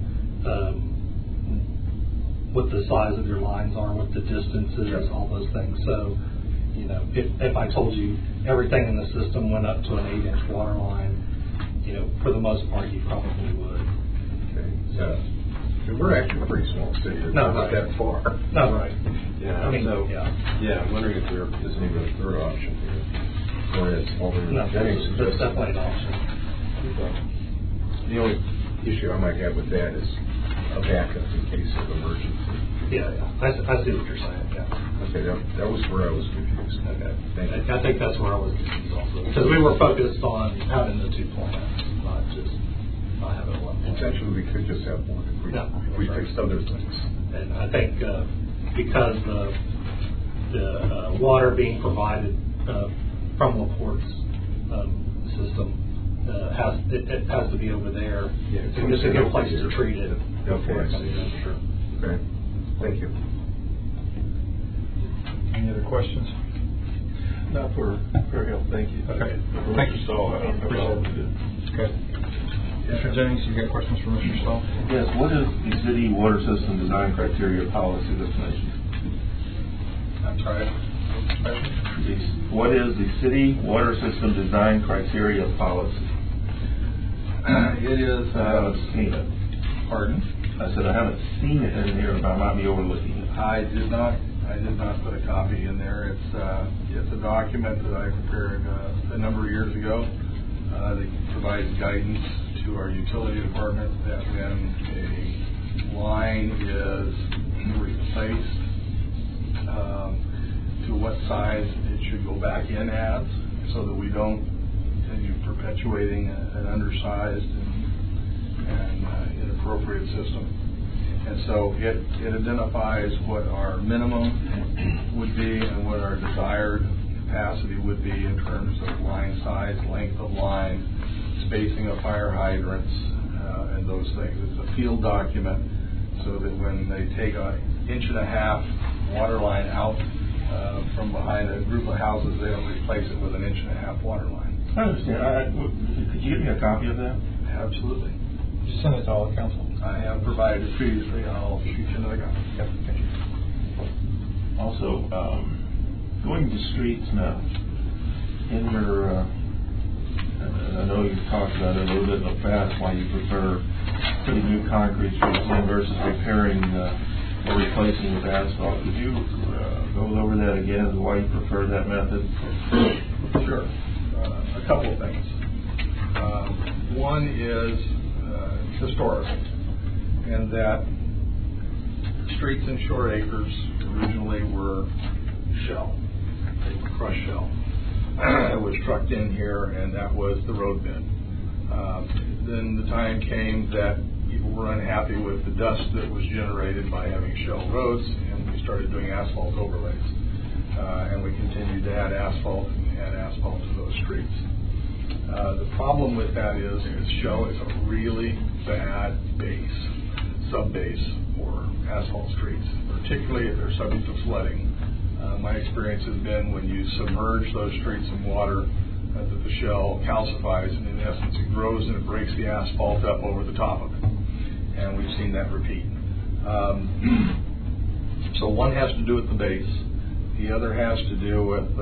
what the size of your lines are, what the distance is, all those things. So, you know, if I told you everything in the system went up to an 8-inch water line, you know, for the most part, you probably would. Okay. So we're actually a pretty small city. It's not that far. No, right. Yeah. I mean, I'm wondering if there isn't even a third option here. Or is Alderman Jennings that's definitely an option. The only issue I might have with that is a backup in case of emergency. Yeah. I see what you're saying, yeah. Okay, that was where I was confused. Okay. Thank you. I think that's where I was confused also. Because we were focused on having the 2 plants, not having one. Potentially, we could just have one if we fixed other things. And I think because the water being provided from LaPorte's system it has to be over there. Yeah, it's a good place to treat it. Okay. Sure. Okay. Thank you. Any other questions? Not for help. Thank you. Okay. Thank you, Stahl. Okay. Mr. Jennings, you got questions for Mr. Stahl? Yes. What is the city water system design criteria policy definition? I'm sorry. What is the city water system design criteria policy? It is. I haven't seen it. Pardon? I said I haven't seen it in here, but I might be overlooking it. I did not put a copy in there. It's a document that I prepared a number of years ago that provides guidance to our utility department that when a line is replaced, to what size it should go back in as, so that we don't continue perpetuating an undersized and inappropriate system. And so it identifies what our minimum would be and what our desired capacity would be in terms of line size, length of line, spacing of fire hydrants, and those things. It's a field document so that when they take an 1.5 inch water line out from behind a group of houses, they don't replace it with an 1.5 inch water line. I understand. Could you give me a copy of that? Absolutely. Just send it to all the council. I have provided it previously, and I'll shoot you another copy. Yep. Thank you. Also, going to streets now. In your, I know you've talked about it a little bit in the past, why you prefer putting new concrete streets in versus repairing or replacing with asphalt. Could you go over that again and why you prefer that method? Sure. A couple of things. One is historical, in that streets in Short Acres originally were shell. They were crushed shell. It was trucked in here, and that was the road bed. Then the time came that people were unhappy with the dust that was generated by having shell roads, and we started doing asphalt overlays. And we continued to add asphalt to those streets. The problem with that is shell is a really bad sub-base for asphalt streets, particularly if they're subject to flooding. My experience has been when you submerge those streets in water, that the shell calcifies, and in essence it grows and it breaks the asphalt up over the top of it. And we've seen that repeat. So one has to do with the base. The other has to do with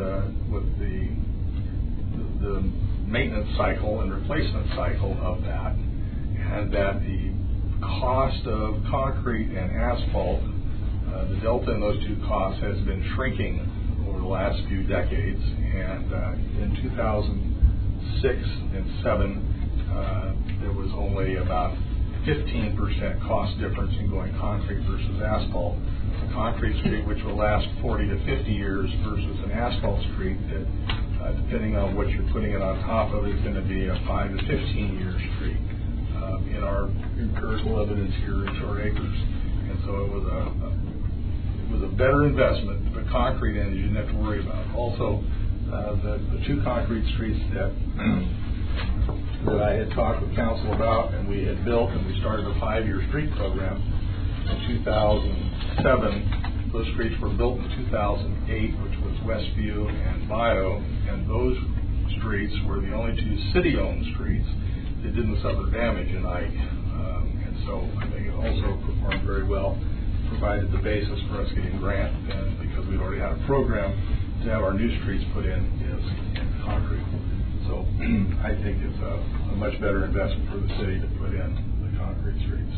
the maintenance cycle and replacement cycle of that, and that the cost of concrete and asphalt, the delta in those two costs has been shrinking over the last few decades. And in 2006 and 7, there was only about 15% cost difference in going concrete versus asphalt. A concrete street which will last 40 to 50 years versus an asphalt street that, depending on what you're putting it on top of, is going to be a 5 to 15 year street in our empirical evidence here in Short Acres. And so it was a better investment. The concrete end you didn't have to worry about. Also, the two concrete streets that I had talked with council about and we had built, and we started a 5-year street program in 2007. Those streets were built in 2008, which was Westview and Bio, and those streets were the only two city-owned streets that didn't suffer damage in Ike. And so I think it also performed very well, provided the basis for us getting grant, and because we'd already had a program to have our new streets put in is in concrete. So I think it's a much better investment for the city to put in the concrete streets.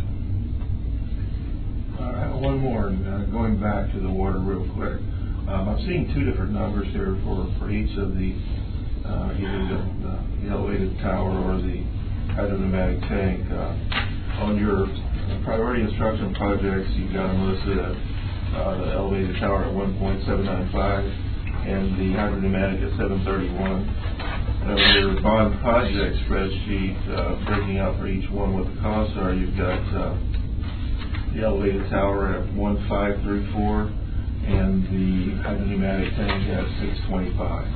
One more, going back to the water real quick. I'm seeing two different numbers here for each of the either the elevated tower or the hydropneumatic tank. On your Priority instruction projects, you've got them listed at the elevated tower at 1.795 and the hydrodynamic at 731. Your bond project spreadsheet, breaking out for each one what the costs are, you've got the elevated tower at 1534 and the hydrodynamic tank at 625.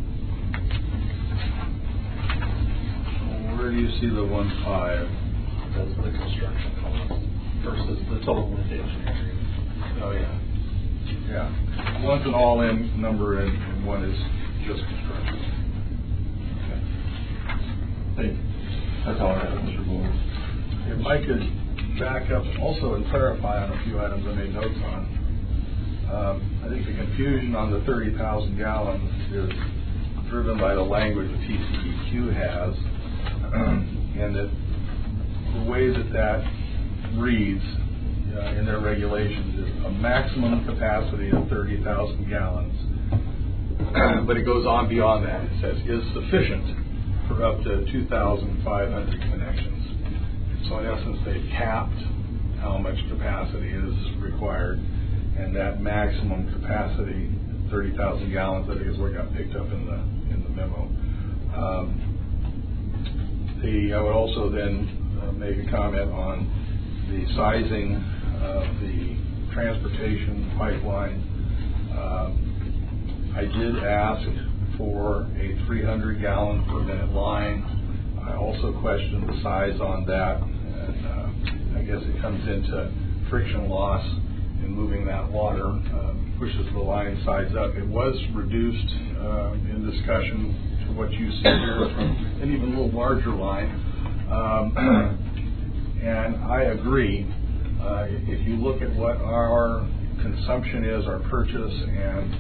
Where do you see the 1.5? That's the construction cost versus the total with engineering. Oh, yeah. Yeah. One's an all-in number and one is just construction. Okay. Thank you. That's all I have, Mr. Bull. If I could back up also and clarify on a few items I made notes on. I think the confusion on the 30,000 gallons is driven by the language the TCEQ has, and that the way that reads in their regulations is a maximum capacity of 30,000 gallons, but it goes on beyond that. It says is sufficient for up to 2,500 connections. So in essence, they've capped how much capacity is required, and that maximum capacity, 30,000 gallons, I think is what got picked up in the memo. I would also then make a comment on the sizing of the transportation pipeline. I did ask for a 300 gallon per minute line. I also questioned the size on that, and I guess it comes into friction loss in moving that water, pushes the line size up. It was reduced in discussion to what you see here from an even little larger line. And I agree. If you look at what our consumption is, our purchase, and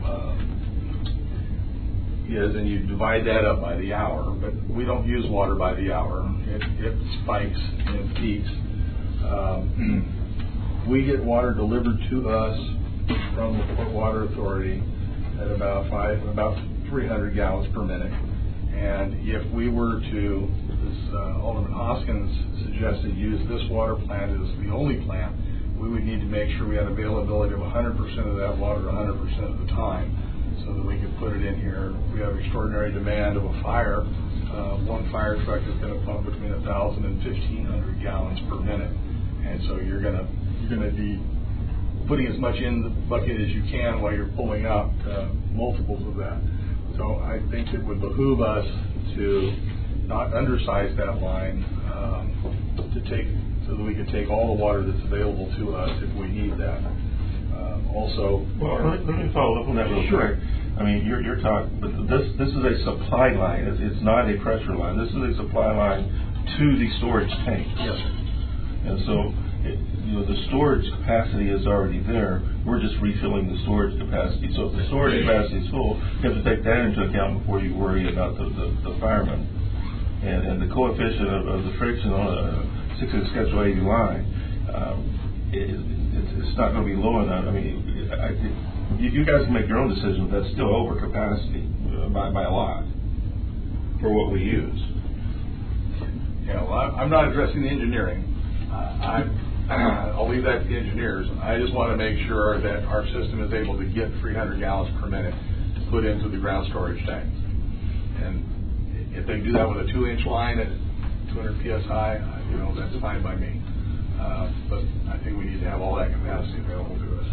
and you divide that up by the hour, but we don't use water by the hour. It spikes and peaks. We get water delivered to us from the Port Water Authority at about 300 gallons per minute. And if we were to, as Alderman Hoskins suggested, use this water plant as the only plant, we would need to make sure we had availability of 100% of that water 100% of the time, so that we could put it in here. We have extraordinary demand of a fire. One fire truck is going to pump between 1,000 and 1,500 gallons per minute, and so you're going to be putting as much in the bucket as you can while you're pulling out multiples of that. So I think it would behoove us to not undersize that line so that we could take all the water that's available to us if we need that. Also, well, let me follow up on that real quick. I mean, you're talking, but this is a supply line. It's not a pressure line. This is a supply line to the storage tank. Yes, sir. And so, the storage capacity is already there. We're just refilling the storage capacity. So if the storage capacity is full, you have to take that into account before you worry about the firemen. And the coefficient of the friction on a 6-inch Schedule 80 line, it's not going to be low enough. I mean, you guys can make your own decisions. That's still over capacity by a lot for what we use. Yeah, well, I'm not addressing the engineering. I'll leave that to the engineers. I just want to make sure that our system is able to get 300 gallons per minute to put into the ground storage tank. And if they do that with a 2-inch line at 200 psi, that's fine by me. But I think we need to have all that capacity available to us.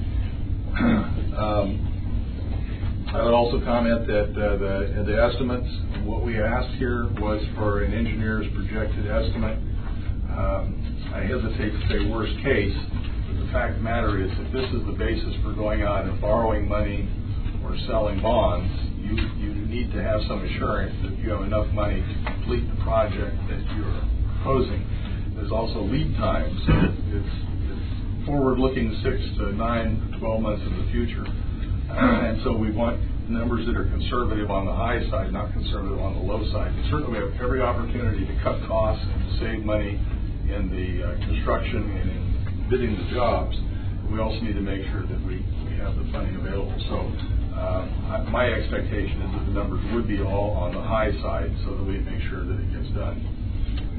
I would also comment that the estimates, what we asked here was for an engineer's projected estimate. I hesitate to say worst case, but the fact of the matter is if this is the basis for going out and borrowing money or selling bonds, you need to have some assurance that you have enough money to complete the project that you're proposing. There's also lead times. It's forward-looking 6 to 9 to 12 months in the future. And so we want numbers that are conservative on the high side, not conservative on the low side. And certainly we have every opportunity to cut costs and to save money in the construction and in bidding the jobs. We also need to make sure that we have the funding available. So my expectation is that the numbers would be all on the high side so that we make sure that it gets done.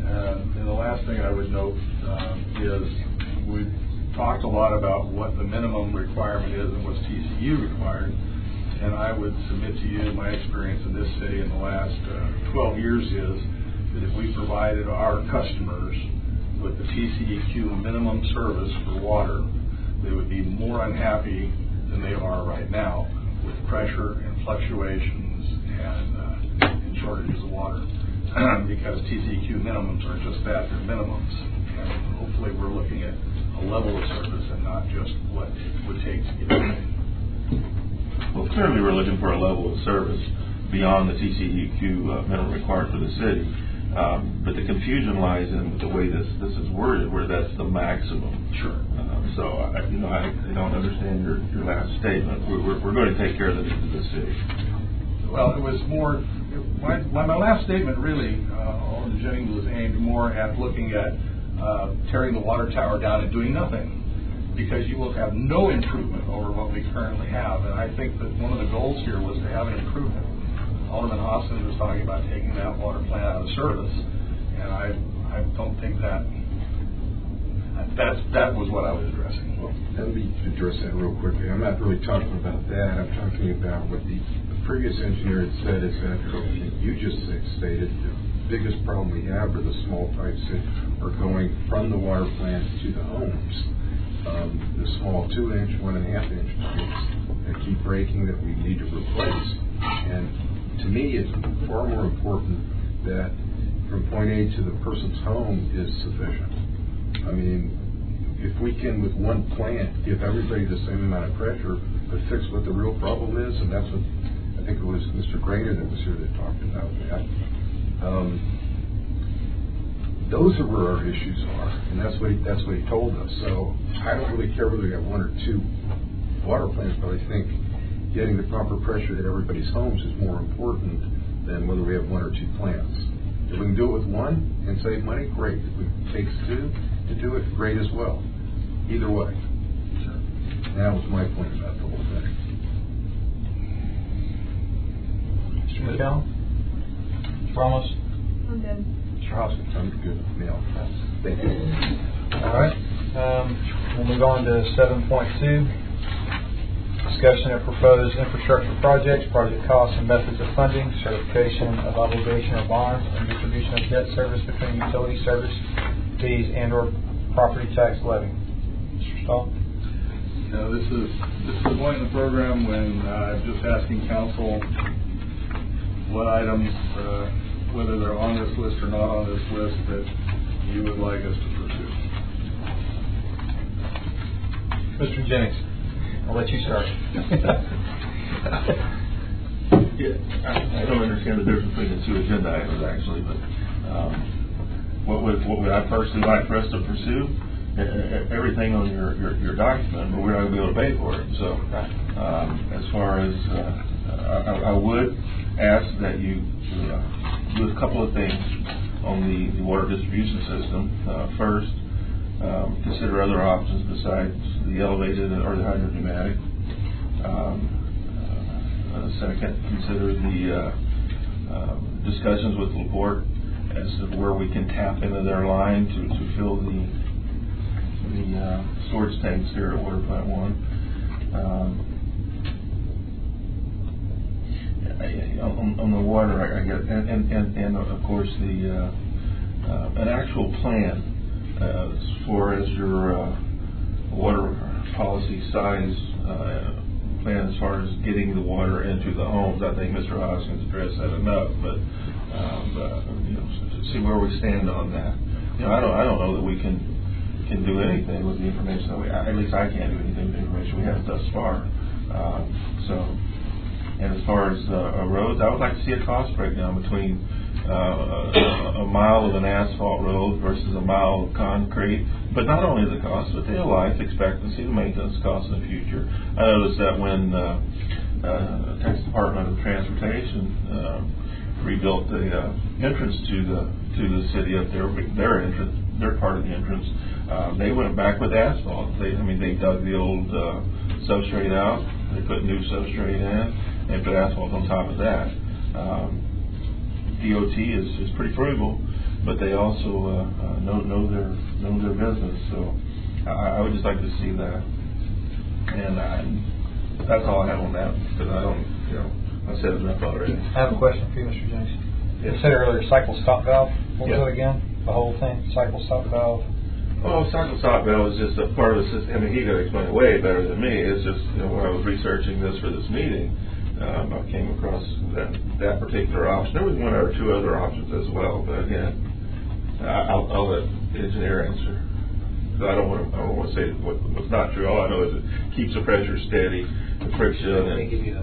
And the last thing I would note is we've talked a lot about what the minimum requirement is and what's TCU required. And I would submit to you my experience in this city in the last 12 years is that if we provided our customers with the TCEQ minimum service for water, they would be more unhappy than they are right now with pressure and fluctuations and shortages of water. Because TCEQ minimums are just that, they're minimums. And hopefully we're looking at a level of service and not just what it would take to get it. Well, clearly we're looking for a level of service beyond the TCEQ minimum required for the city. But the confusion lies in the way this is worded, where that's the maximum. Sure. So I don't understand your last statement. We're going to take care of the needs of the city. Well, it was more. My last statement really, Alderman Jennings, was aimed more at looking at tearing the water tower down and doing nothing, because you will have no improvement over what we currently have. And I think that one of the goals here was to have an improvement. Alderman Austin was talking about taking that water plant out of service, and I don't think that was what I was addressing. Well, let me address that real quickly. I'm not really talking about that. I'm talking about what the previous engineer had said is that you just stated the biggest problem we have are the small pipes that are going from the water plant to the homes. The small 2-inch, 1.5-inch pipes that keep breaking that we need to replace. And to me, it's far more important that from point A to the person's home is sufficient. I mean, if we can, with one plant, give everybody the same amount of pressure, but fix what the real problem is, and that's what I think it was Mr. Grainer that was here that talked about that. Those are where our issues are, and that's what he told us. So I don't really care whether we have 1 or 2 water plants, but I think getting the proper pressure to everybody's homes is more important than whether we have 1 or 2 plants. If we can do it with 1 and save money, great. If it takes 2 to do it, great as well. Either way. Sure. That was my point about the whole thing. Mr. McCallum? Mr. Ramos? I'm good. Mr. Hoskins? I'm good. Yeah. Thank you. All right. We'll move on to 7.2. Discussion of proposed infrastructure projects, project costs and methods of funding, certification of obligation or bonds, and distribution of debt service between utility service fees and or property tax levy. Mr. Stahl? This is the point in the program when I'm just asking council what items, whether they're on this list or not on this list, that you would like us to pursue. Mr. Jennings, I'll let you start. I don't understand the difference between the 2 agenda items, actually, but what would I personally like for us to pursue? Everything on your document, but we're not going to be able to pay for it. So as far as I would ask that you do a couple of things on the water distribution system. First, consider other options besides the elevated or the hydropneumatic. Second, consider the discussions with LaPorte as to where we can tap into their line to fill the storage tanks here at Water Plant 1. On the water, I get, and of course an actual plan as far as your water policy size plan as far as getting the water into the homes. I think Mr. Hoskins addressed that enough, but to see where we stand on that. I don't know that we can do anything with the information that at least I can't do anything with the information we have thus far. And as far as roads, I would like to see a cost breakdown between a mile of an asphalt road versus a mile of concrete. But not only the cost, but the life expectancy, the maintenance costs in the future. I noticed that when Texas Department of Transportation rebuilt the entrance to the city up there, their part of the entrance, they went back with asphalt. They dug the old substrate out, they put new substrate in, and put asphalt on top of that. DOT is pretty frugal. but they also know their business. So I would just like to see that, and that's all I have on that, because I don't, I said enough already. I have a question for you, Mr. Jenks. You said earlier cycle stop valve. What was it again? The whole thing, cycle stop valve. Well, cycle stop valve is just a part of the system. I mean, he could explain it way better than me. It's just, when I was researching this for this meeting, I came across that particular option. There was one or two other options as well, but again, I'll let the engineer answer. I don't want to say what's not true. All I know is it keeps the pressure steady, the friction. Let me give you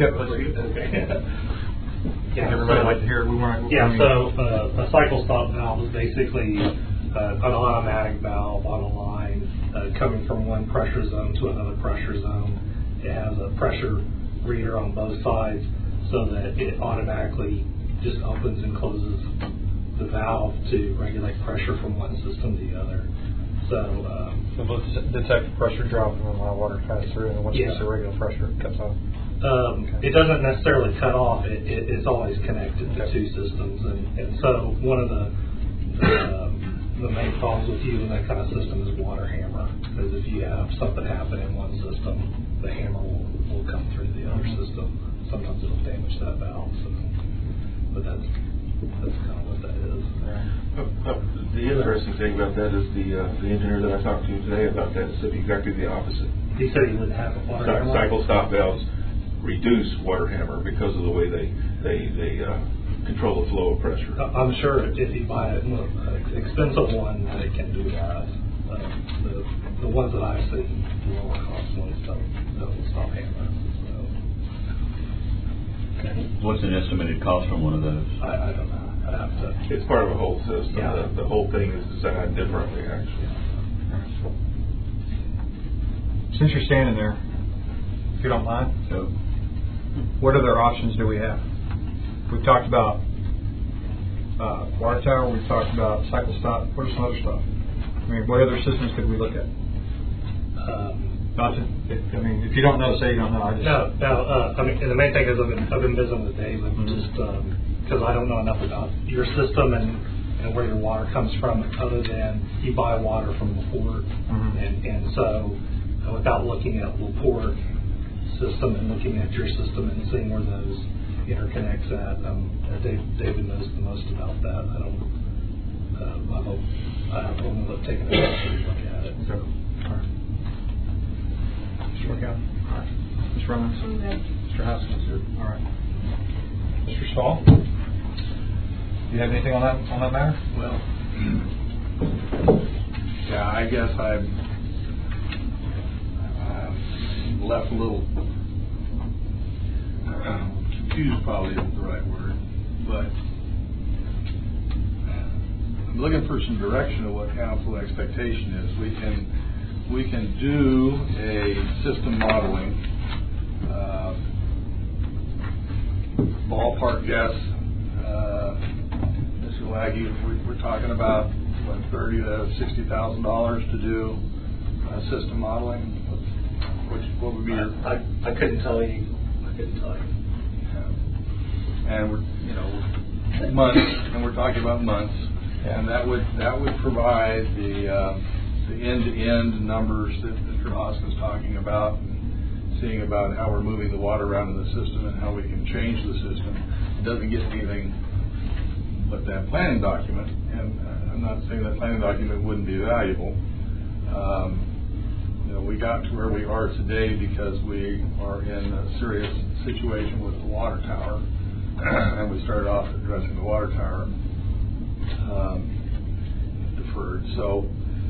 Everybody like to hear. So a cycle stop valve is basically an automatic valve on a line coming from one pressure zone to another pressure zone. It has a pressure reader on both sides, so that it automatically just opens and closes the valve to regulate pressure from one system to the other. So both detect pressure drop when my water passes through, and once it gets to regular pressure, it cuts off. It doesn't necessarily cut off. It's always connected to two systems, and so one of the main problems with using that kind of system is water hammer. Because if you have something happen in one system, the hammer will come through the other system. Sometimes it'll damage that valve. But that's kind of what that is. The interesting thing about that is the engineer that I talked to today about that said exactly the opposite. He said he wouldn't have a water hammer. Cycle stop valves reduce water hammer because of the way they control the flow of pressure. I'm sure if you buy an expensive one, they can do that. The ones that I've seen, lower cost ones don't stop hammer. What's an estimated cost from one of those? I don't know. I'd have to. It's part of a whole system. Yeah. The whole thing is designed differently, actually. Since you're standing there, if you don't mind, what other options do we have? We've talked about water tower. We've talked about cycle stop. What are some other stuff? I mean, what other systems could we look at? If you don't know, say you don't know. The main thing is I've been visiting with Dave, just because I don't know enough about your system and where your water comes from, other than you buy water from LaPorte, and so without looking at LaPorte system and looking at your system and seeing where those interconnects at, David knows the most about that. I hope we'll take a look at it. Okay. All right. Mr. McCown? All right. Mr. Romans? Mr. Haskins? All right. Mr. Stahl? Do you have anything on that matter? Well, yeah, I guess I'm left a little confused, probably isn't the right word, but I'm looking for some direction of what council expectation is. We can do a system modeling, ballpark guess. Mr. Laggy, we're talking about what, $30,000 to $60,000 to do system modeling. What would be your? I couldn't tell you. And we're months, and we're talking about months, and that would provide the end-to-end numbers that Mr. Hoskins talking about, and seeing about how we're moving the water around in the system and how we can change the system. It doesn't get anything but that planning document, and I'm not saying that planning document wouldn't be valuable. We got to where we are today because we are in a serious situation with the water tower, and we started off addressing the water tower, deferred. So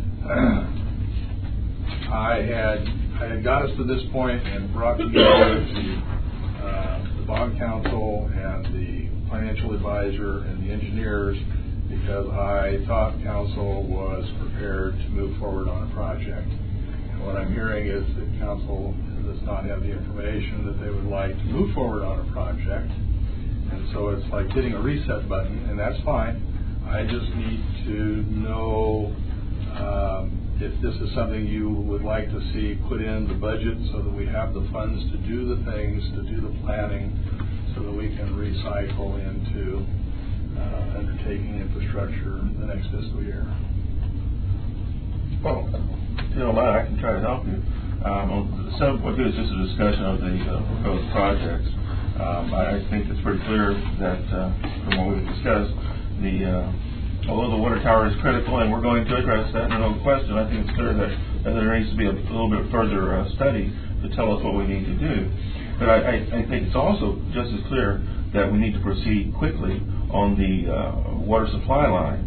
I had got us to this point and brought together the bond council and the financial advisor and the engineers, because I thought council was prepared to move forward on a project. And what I'm hearing is that council does not have the information that they would like to move forward on a project. And so it's like hitting a reset button, and that's fine. I just need to know if this is something you would like to see put in the budget so that we have the funds to do the things, to do the planning, so that we can recycle into undertaking infrastructure the next fiscal year. Well, if you don't mind, I can try to help you. What is just a discussion of the proposed projects. I think it's pretty clear that from what we've discussed, although the water tower is critical and we're going to address that, no question, I think it's clear that there needs to be a little bit further study to tell us what we need to do. But I think it's also just as clear that we need to proceed quickly on the water supply line.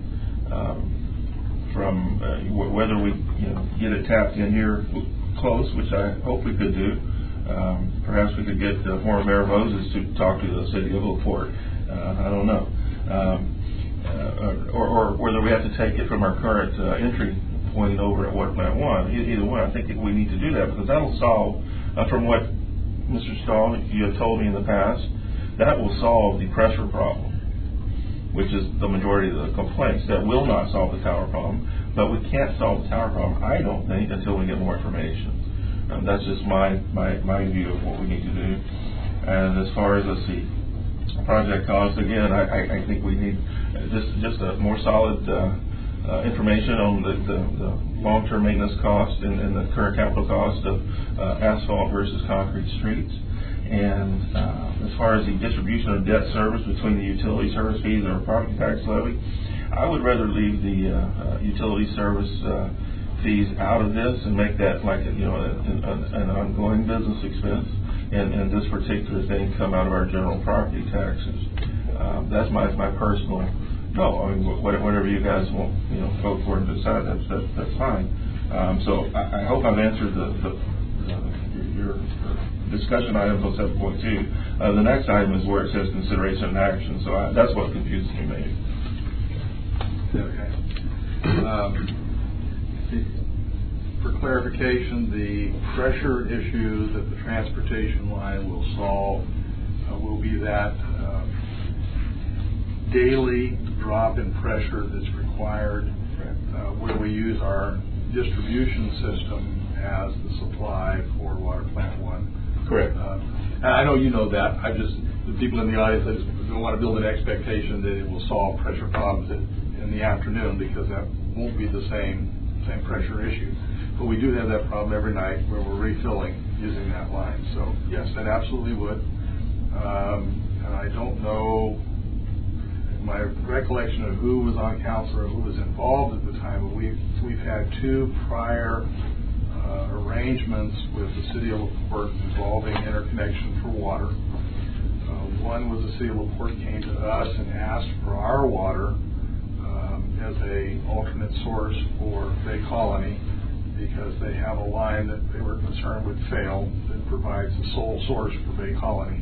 From whether we get it tapped in here close, which I hope we could do. Perhaps we could get former Mayor Moses to talk to the city of LaPorte. I don't know. Or whether we have to take it from our current entry point over at Water Plant 1. Either one, I think we need to do that because that'll solve, from what Mr. Stahl, you have told me in the past, that will solve the pressure problem, which is the majority of the complaints. That will not solve the tower problem, but we can't solve the tower problem, I don't think, until we get more information. That's just my view of what we need to do. And as far as, let's see, project cost, again, I think we need just a more solid information on the long-term maintenance cost and the current capital cost of asphalt versus concrete streets. And as far as the distribution of debt service between the utility service fees and our property tax levy, I would rather leave the utility service fees out of this and make that like an ongoing business expense, and this particular thing come out of our general property taxes. That's my personal. No, I mean whatever you guys want, vote for and decide. That's fine. So I hope I've answered your discussion items on 7.2. The next item is where it says consideration and action. So that's what confuses me, maybe. Okay. For clarification, the pressure issue that the transportation line will solve will be that daily drop in pressure that's required where we use our distribution system as the supply for Water Plant 1. Correct. And I know you know that. The people in the audience, I just don't want to build an expectation that it will solve pressure problems in the afternoon, because that won't be the same pressure issue. But we do have that problem every night where we're refilling using that line. So yes, that absolutely would. And I don't know my recollection of who was on council or who was involved at the time, but we've had two prior arrangements with the city of LaPorte involving interconnection for water. One was the city of LaPorte came to us and asked for our water as a alternate source for Bay Colony, because they have a line that they were concerned would fail that provides the sole source for Bay Colony.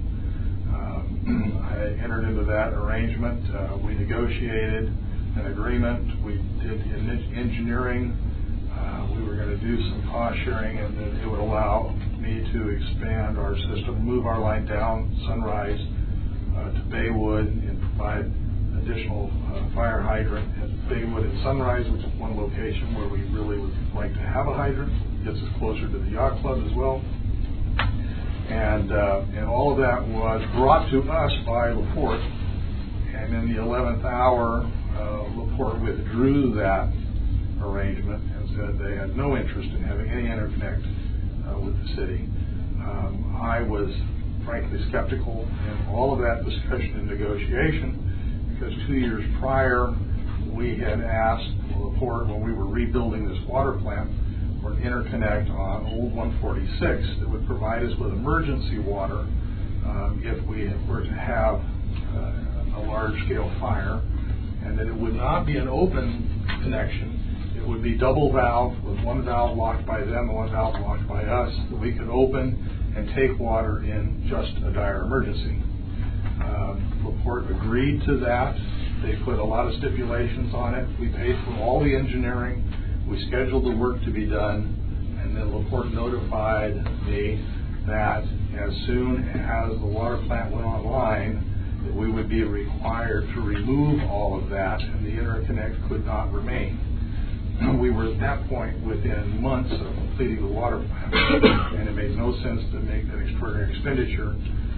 I entered into that arrangement. We negotiated an agreement. We did engineering. We were going to do some cost sharing, and then it would allow me to expand our system, move our line down Sunrise to Baywood, and provide additional fire hydrant at Baywood and Sunrise, which is one location where we really would like to have a hydrant. It gets us closer to the yacht club as well. And all of that was brought to us by LaPorte, and in the 11th hour, LaPorte withdrew that arrangement and said they had no interest in having any interconnect with the city. I was frankly skeptical in all of that discussion and negotiation, because 2 years prior we had asked LaPorte, when we were rebuilding this water plant, for an interconnect on Old 146 that would provide us with emergency water if we were to have a large-scale fire, and that it would not be an open connection. It would be double valve, with one valve locked by them and one valve locked by us, that we could open and take water in just a dire emergency. LaPorte agreed to that. They put a lot of stipulations on it. We paid for all the engineering. We scheduled the work to be done, and then LaPorte notified me that as soon as the water plant went online, that we would be required to remove all of that, and the interconnect could not remain. We were at that point within months of completing the water plant, and it made no sense to make that extraordinary expenditure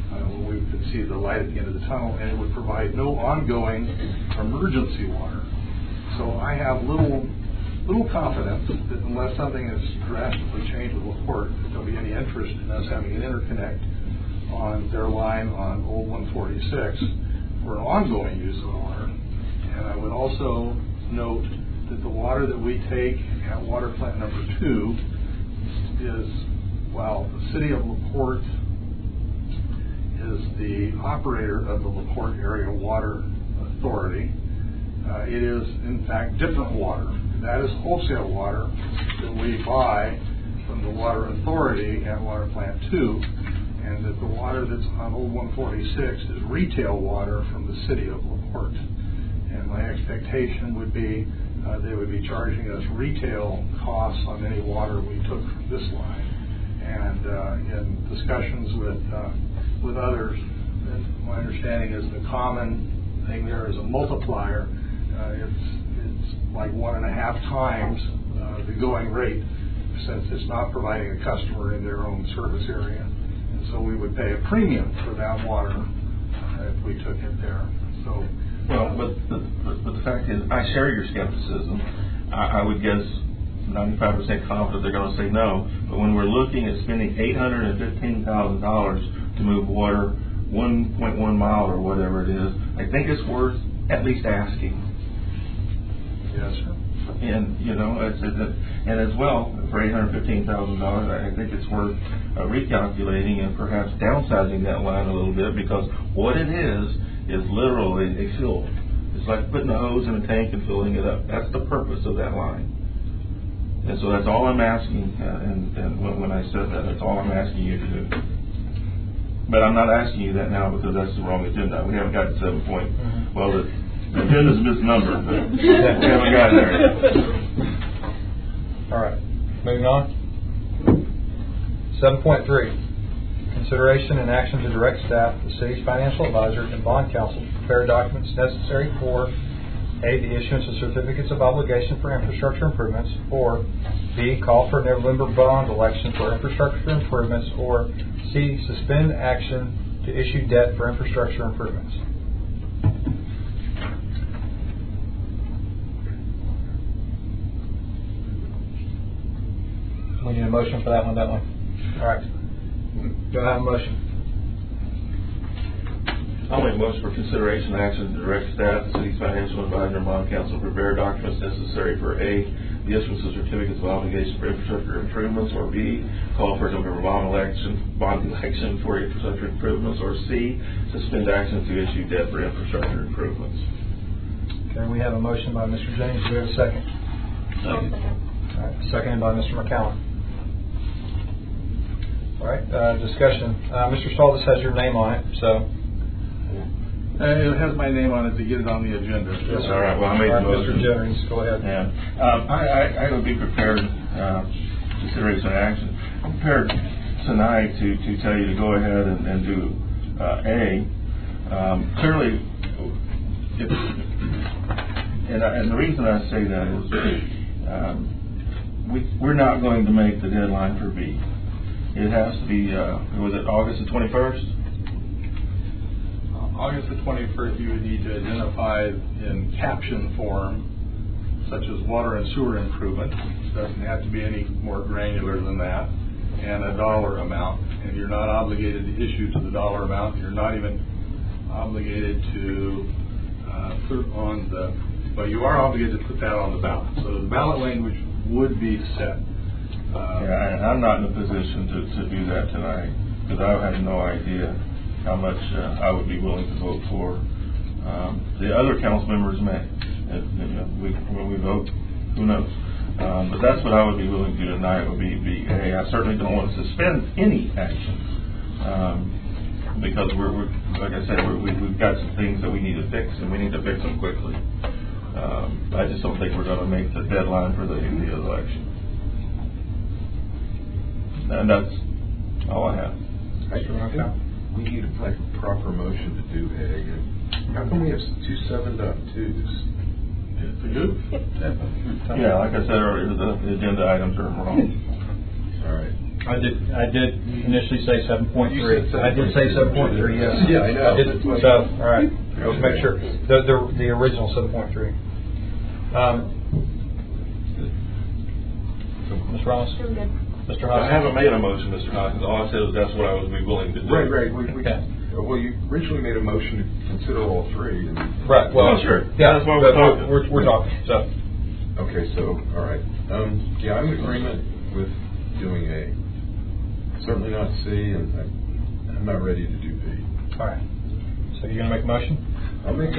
when we could see the light at the end of the tunnel, and it would provide no ongoing emergency water. So I have little confidence that unless something has drastically changed with LaPorte, that there'll be any interest in us having an interconnect on their line on Old 146 for an ongoing use of water. And I would also note that the water that we take at water plant number 2 is, while the city of LaPorte is the operator of the LaPorte Area Water Authority, it is in fact different water. That is wholesale water that we buy from the Water Authority at water plant 2, and that the water that's on Old 146 is retail water from the city of LaPorte. And my expectation would be they would be charging us retail costs on any water we took from this line. And in discussions with others, my understanding is the common thing there is a multiplier. It's like 1.5 times the going rate, since it's not providing a customer in their own service area. And so we would pay a premium for that water if we took it there. So, well, but the fact is, I share your skepticism. I would guess 95% confident they're going to say no. But when we're looking at spending $815,000 to move water 1.1 mile or whatever it is, I think it's worth at least asking. Yes, sir. And and as well, for $815,000, I think it's worth recalculating and perhaps downsizing that line a little bit, because what it is literally a fill. It's like putting a hose in a tank and filling it up. That's the purpose of that line. And so that's all I'm asking. And when I said that, that's all I'm asking you to do. But I'm not asking you that now because that's the wrong agenda. We haven't got to 7 point. Well, the agenda's misnumbered, but we haven't gotten there yet. All right. Moving on. 7.3. Consideration and action to direct staff, the city's financial advisor, and bond counsel to prepare documents necessary for A, the issuance of certificates of obligation for infrastructure improvements, or B, call for a November bond election for infrastructure improvements, or C, suspend action to issue debt for infrastructure improvements. We need a motion for that one, don't we? All right. Do I have a motion? I'll make a motion for consideration and action to direct staff, the city's financial advisor, and bond counsel to prepare documents necessary for A, the issuance of certificates of obligation for infrastructure improvements, or B, call for a November bond election for infrastructure improvements, or C, suspend action to issue debt for infrastructure improvements. Okay, we have a motion by Mr. James. Do we have a second? Second. All right, seconded by Mr. McCallum. All right, discussion. Mr. Staldis has your name on it, so. It has my name on it to get it on the agenda. Yes, all right. Well, I made the motion. Mr. Jennings, go ahead. Yeah. I would be prepared, consideration and action. I'm prepared tonight to tell you to go ahead and do A. Clearly, and the reason I say that is we're not going to make the deadline for B. It has to be, was it August the 21st? August the 21st, you would need to identify in caption form, such as water and sewer improvement. It doesn't have to be any more granular than that, and a dollar amount. And you're not obligated to issue to the dollar amount. You're not even obligated to put on the, but you are obligated to put that on the ballot. So the ballot language would be set. Yeah, and I'm not in a position to do that tonight, because I have no idea how much I would be willing to vote for. The other council members may. When we vote, who knows? But that's what I would be willing to do tonight. Would be A. I certainly don't want to suspend any action, because we're like I said, we've got some things that we need to fix, and we need to fix them quickly. I just don't think we're going to make the deadline for the election. And that's all I have. We need a proper motion to do A. How come we have 2 7.2s? To do? Yeah, like I said earlier, the agenda items are wrong. All right. I did initially say 7.3. You said I did say 7.3, yes. Yeah, I know. I did, so, all right. Let's make sure. The original 7.3. Ms. Ross? Mr. Hoskins? I haven't made a motion, Mr. Hoskins. All I said is that's what I would be willing to do. Right. Okay. Well, you originally made a motion to consider all three. Right. Well, sure. Yeah, That's why we're talking. We're talking. So. Okay, so, all right. Yeah, I'm in agreement with doing A. Certainly not C, and I'm not ready to do B. All right. So you're going to make a motion? I'll make a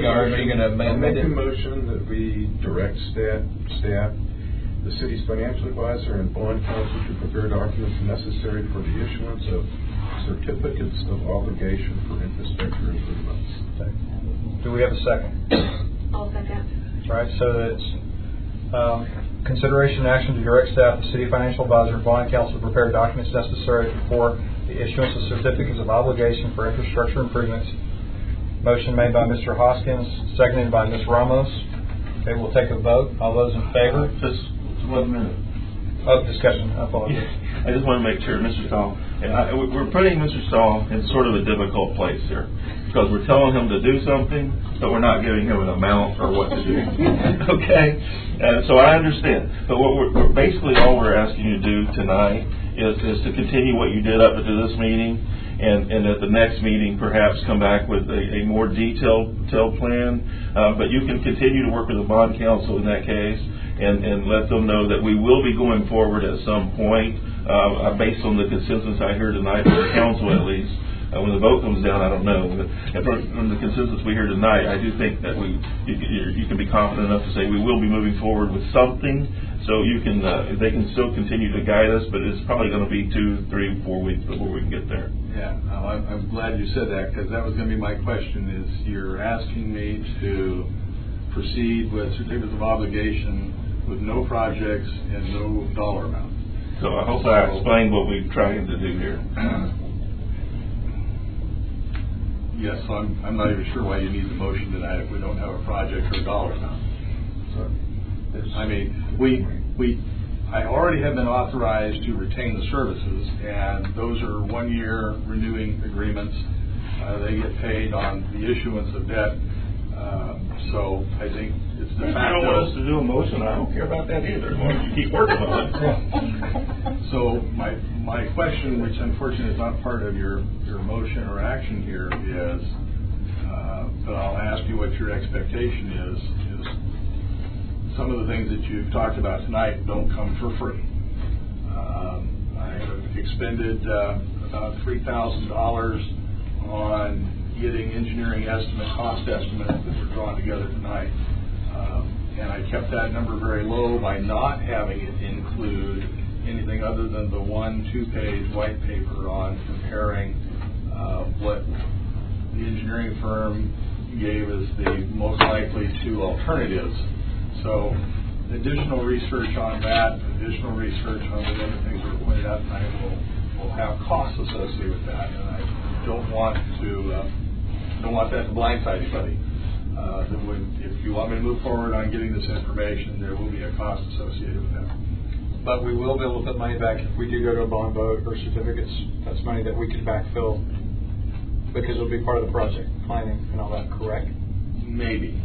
motion that we direct staff, the city's financial advisor, and bond counsel to prepare documents necessary for the issuance of certificates of obligation for infrastructure improvements. Do we have a second? I'll second. All right. So that's consideration and action to direct staff, the city financial advisor, and bond counsel to prepare documents necessary for the issuance of certificates of obligation for infrastructure improvements. Motion made by Mr. Hoskins, seconded by Ms. Ramos. Okay, we'll take a vote. All those in favor? Just 1 minute. Oh, discussion. I apologize. I just want to make sure, Mr. Stahl, we're putting Mr. Stahl in sort of a difficult place here because we're telling him to do something, but we're not giving him an amount or what to do. Okay? And so I understand. But what we're basically all we're asking you to do tonight is to continue what you did up to this meeting, and at the next meeting perhaps come back with a more detailed plan. But you can continue to work with the bond counsel in that case. And let them know that we will be going forward at some point, based on the consensus I hear tonight from the council at least. When the vote comes down, I don't know. But from the consensus we hear tonight, I do think that you can be confident enough to say we will be moving forward with something. So they can still continue to guide us, but it's probably going to be 2, 3, 4 weeks before we can get there. Yeah, I'm glad you said that because that was going to be my question. Is you're asking me to proceed with certificates of obligation with no projects and no dollar amount. So I hope I explained what we're trying to do here. Yes, so I'm not even sure why you need the motion tonight if we don't have a project or a dollar amount. So, I mean, I already have been authorized to retain the services, and those are 1-year renewing agreements. They get paid on the issuance of debt. So I think it's the fact that you don't want us to do a motion. I don't care about that either. As long as you keep working on it. So my question, which unfortunately is not part of your motion or action here, is, but I'll ask you what your expectation is some of the things that you've talked about tonight don't come for free. I have expended about $3,000 on getting engineering cost estimates that were drawn together tonight. And I kept that number very low by not having it include anything other than the 1 2-page white paper on comparing what the engineering firm gave as the most likely 2 alternatives. So additional research on that, additional research on the other things that were pointed out tonight will have costs associated with that. And I don't want that to blindside anybody. If you want me to move forward on getting this information, there will be a cost associated with that. But we will be able to put money back if we do go to a bond vote or certificates. That's money that we can backfill because it'll be part of the project planning and all that, correct? Maybe.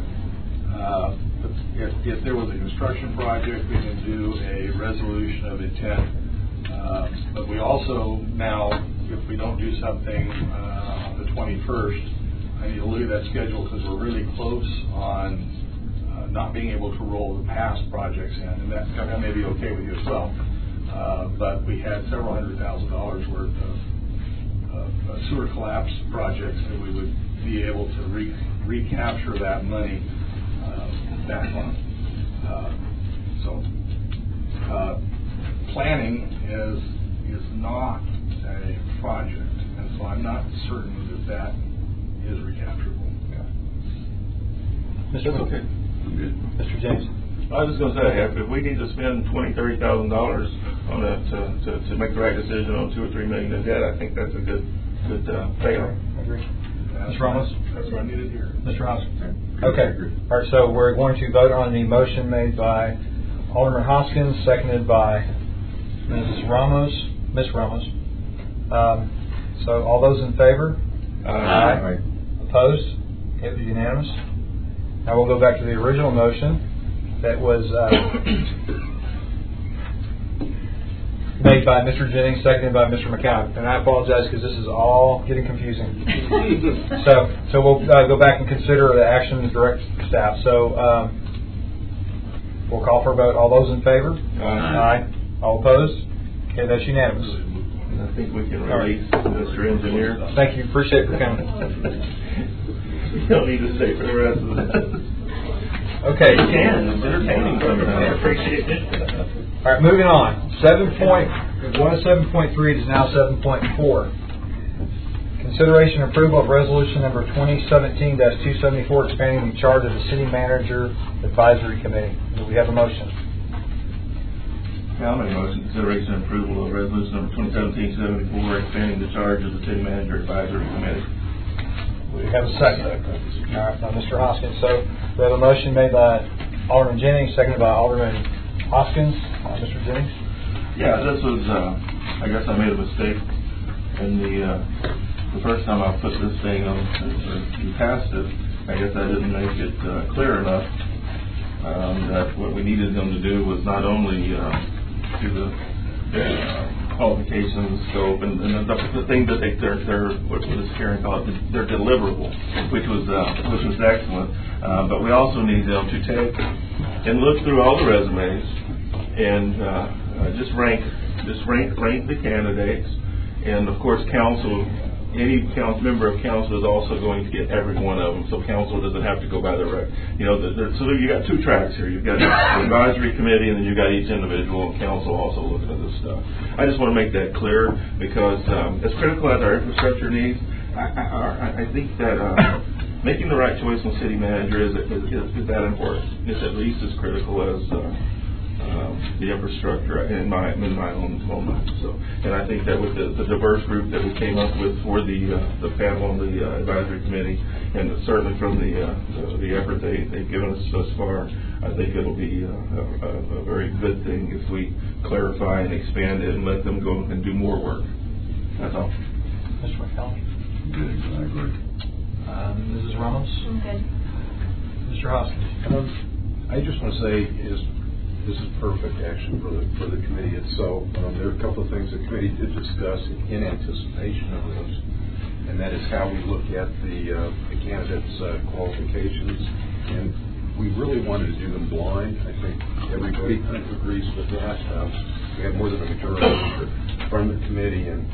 If there was a construction project, we can do a resolution of intent. But we also now, if we don't do something on the 21st, I need to look at that schedule because we're really close on not being able to roll the past projects in, and that may be okay with you as well. But we had several $100,000 worth of sewer collapse projects that we would be able to recapture that money back on. Planning is not a project, and so I'm not certain that is recapturable. Mr. Okay. Good. Mr. James. I was just going to say, if we need to spend $20,000-$30,000 on that to make the right decision on $2 or $3 million in debt, I think that's a good payoff. I agree. Mr. Ramos? That's what I needed here. Mr. Hoskins? Okay. All right, so we're going to vote on the motion made by Alderman Hoskins, seconded by Mrs. Ramos. Ms. Ramos. So all those in favor? Aye. Opposed? Okay, it was unanimous. Now we'll go back to the original motion that was made by Mr. Jennings, seconded by Mr. McCown. And I apologize because this is all getting confusing. So we'll go back and consider the actions direct staff. So we'll call for a vote. All those in favor? Aye. All opposed? Okay, that's unanimous. I think we can release Mr. Engineer. Thank you. Appreciate it for coming. You don't need to stay for the rest of this. Okay. You can. It's entertaining sometimes. I appreciate it. All right, moving on. 7.3 is now 7.4. Consideration and approval of resolution number 2017-274, expanding the charge of the city manager advisory committee. Do we have a motion? I'll make a motion. Consideration and approval of resolution number 2017-74, expanding the charge of the city manager advisory committee. We have a second. All right, by Mr. Hoskins. So we have a motion made by Alderman Jennings, seconded by Alderman Hoskins. Mr. Jennings? Yeah, this was, I guess I made a mistake in the first time I put this thing on, you passed it. I guess I didn't make it clear enough that what we needed them to do was not only do the qualifications, scope, and the thing that they're what does Karen call it? Their deliverable, which was excellent. But we also need them to take and look through all the resumes and just rank the candidates, and of course any member of council is also going to get every one of them, so council doesn't have to go by the so you got two tracks here. You've got the advisory committee, and then you got each individual, and council also looking at this stuff. I just want to make that clear because as critical as our infrastructure needs, I think that making the right choice on city manager is that important. It's at least as critical as the infrastructure in my own mind. So, and I think that with the diverse group that we came up with for the panel on the advisory committee, and certainly from the effort they've given us thus far, I think it'll be a very good thing if we clarify and expand it and let them go and do more work. That's all. Mr. McCollum? Good, I agree. Mrs. Ramos? I'm good. Mr. Hoskins? I just want to say this is perfect action for the committee itself. There are a couple of things the committee did discuss in anticipation of this, and that is how we look at the candidates' qualifications. And we really wanted to do them blind. I think everybody kind of agrees with that. We had more than a majority from the committee, and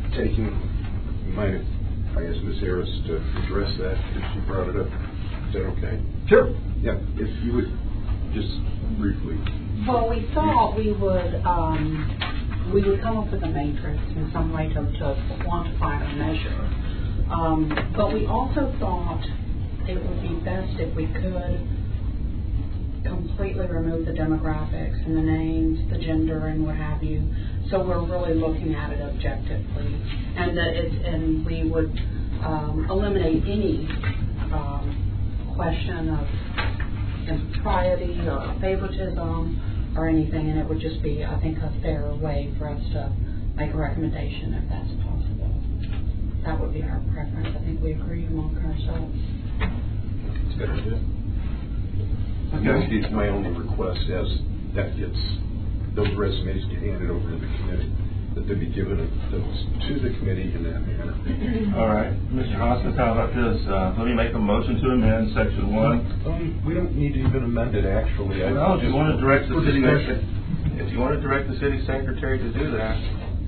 I asked Ms. Harris to address that because she brought it up. Is that okay? Sure. Yeah, if you would just briefly. Well, we thought we would come up with a matrix in some way to quantify or measure. But we also thought it would be best if we could completely remove the demographics and the names, the gender, and what have you. So we're really looking at it objectively, and we would eliminate any question of impropriety or favoritism or anything, and it would just be, I think, a fair way for us to make a recommendation if that's possible. That would be our preference. I think we agree among ourselves. That's a good idea. Okay. My only request is that those resumes get handed over to the committee, that they be given to the committee in that manner. All right. Mr. Hoskins, how about this? Let me make a motion to amend Section 1. We don't need to even amend it, actually. Well, if you want to direct the city secretary to do that.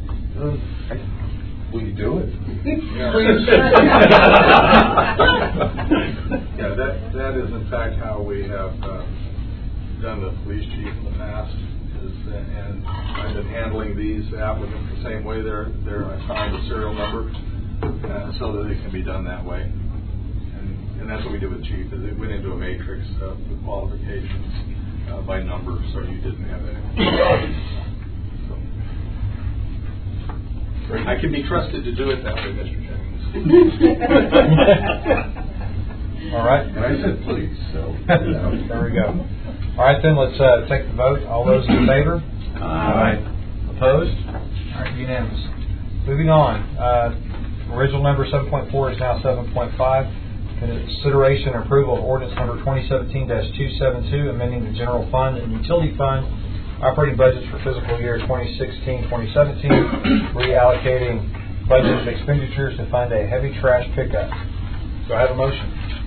Will you do it? Yeah, that is in fact how we have done the police chief in the past. And I've been handling these applicants the same way. They're assigned a serial number so that it can be done that way. And that's what we did with chief. Is it went into a matrix of the qualifications by number, so you didn't have that. I can be trusted to do it that way, Mr. Jennings. All right. And I said please, so. There we go. All right, then let's take the vote. All those in favor? Aye. Opposed? All right, unanimous. Moving on. Original number 7.4 is now 7.5. Consideration and approval of ordinance number 2017-272, amending the general fund and utility fund operating budgets for fiscal year 2016-2017, reallocating budgeted expenditures to fund a heavy trash pickup. Do I have a motion?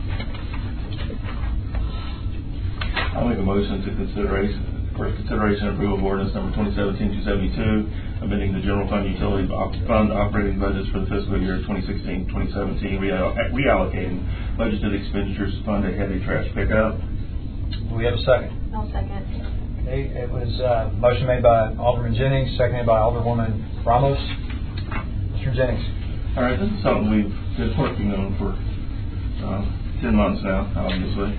I'll make a motion for consideration and approval of ordinance number 2017-272, amending the general fund utility fund operating budgets for the fiscal year 2016-2017, reallocating budgeted expenditures to fund a heavy trash pickup. Do we have a second? I'll second. Okay, it was motion made by Alderman Jennings, seconded by Alderwoman Ramos. Mr. Jennings. All right, this is something we've been working on for 10 months now, obviously.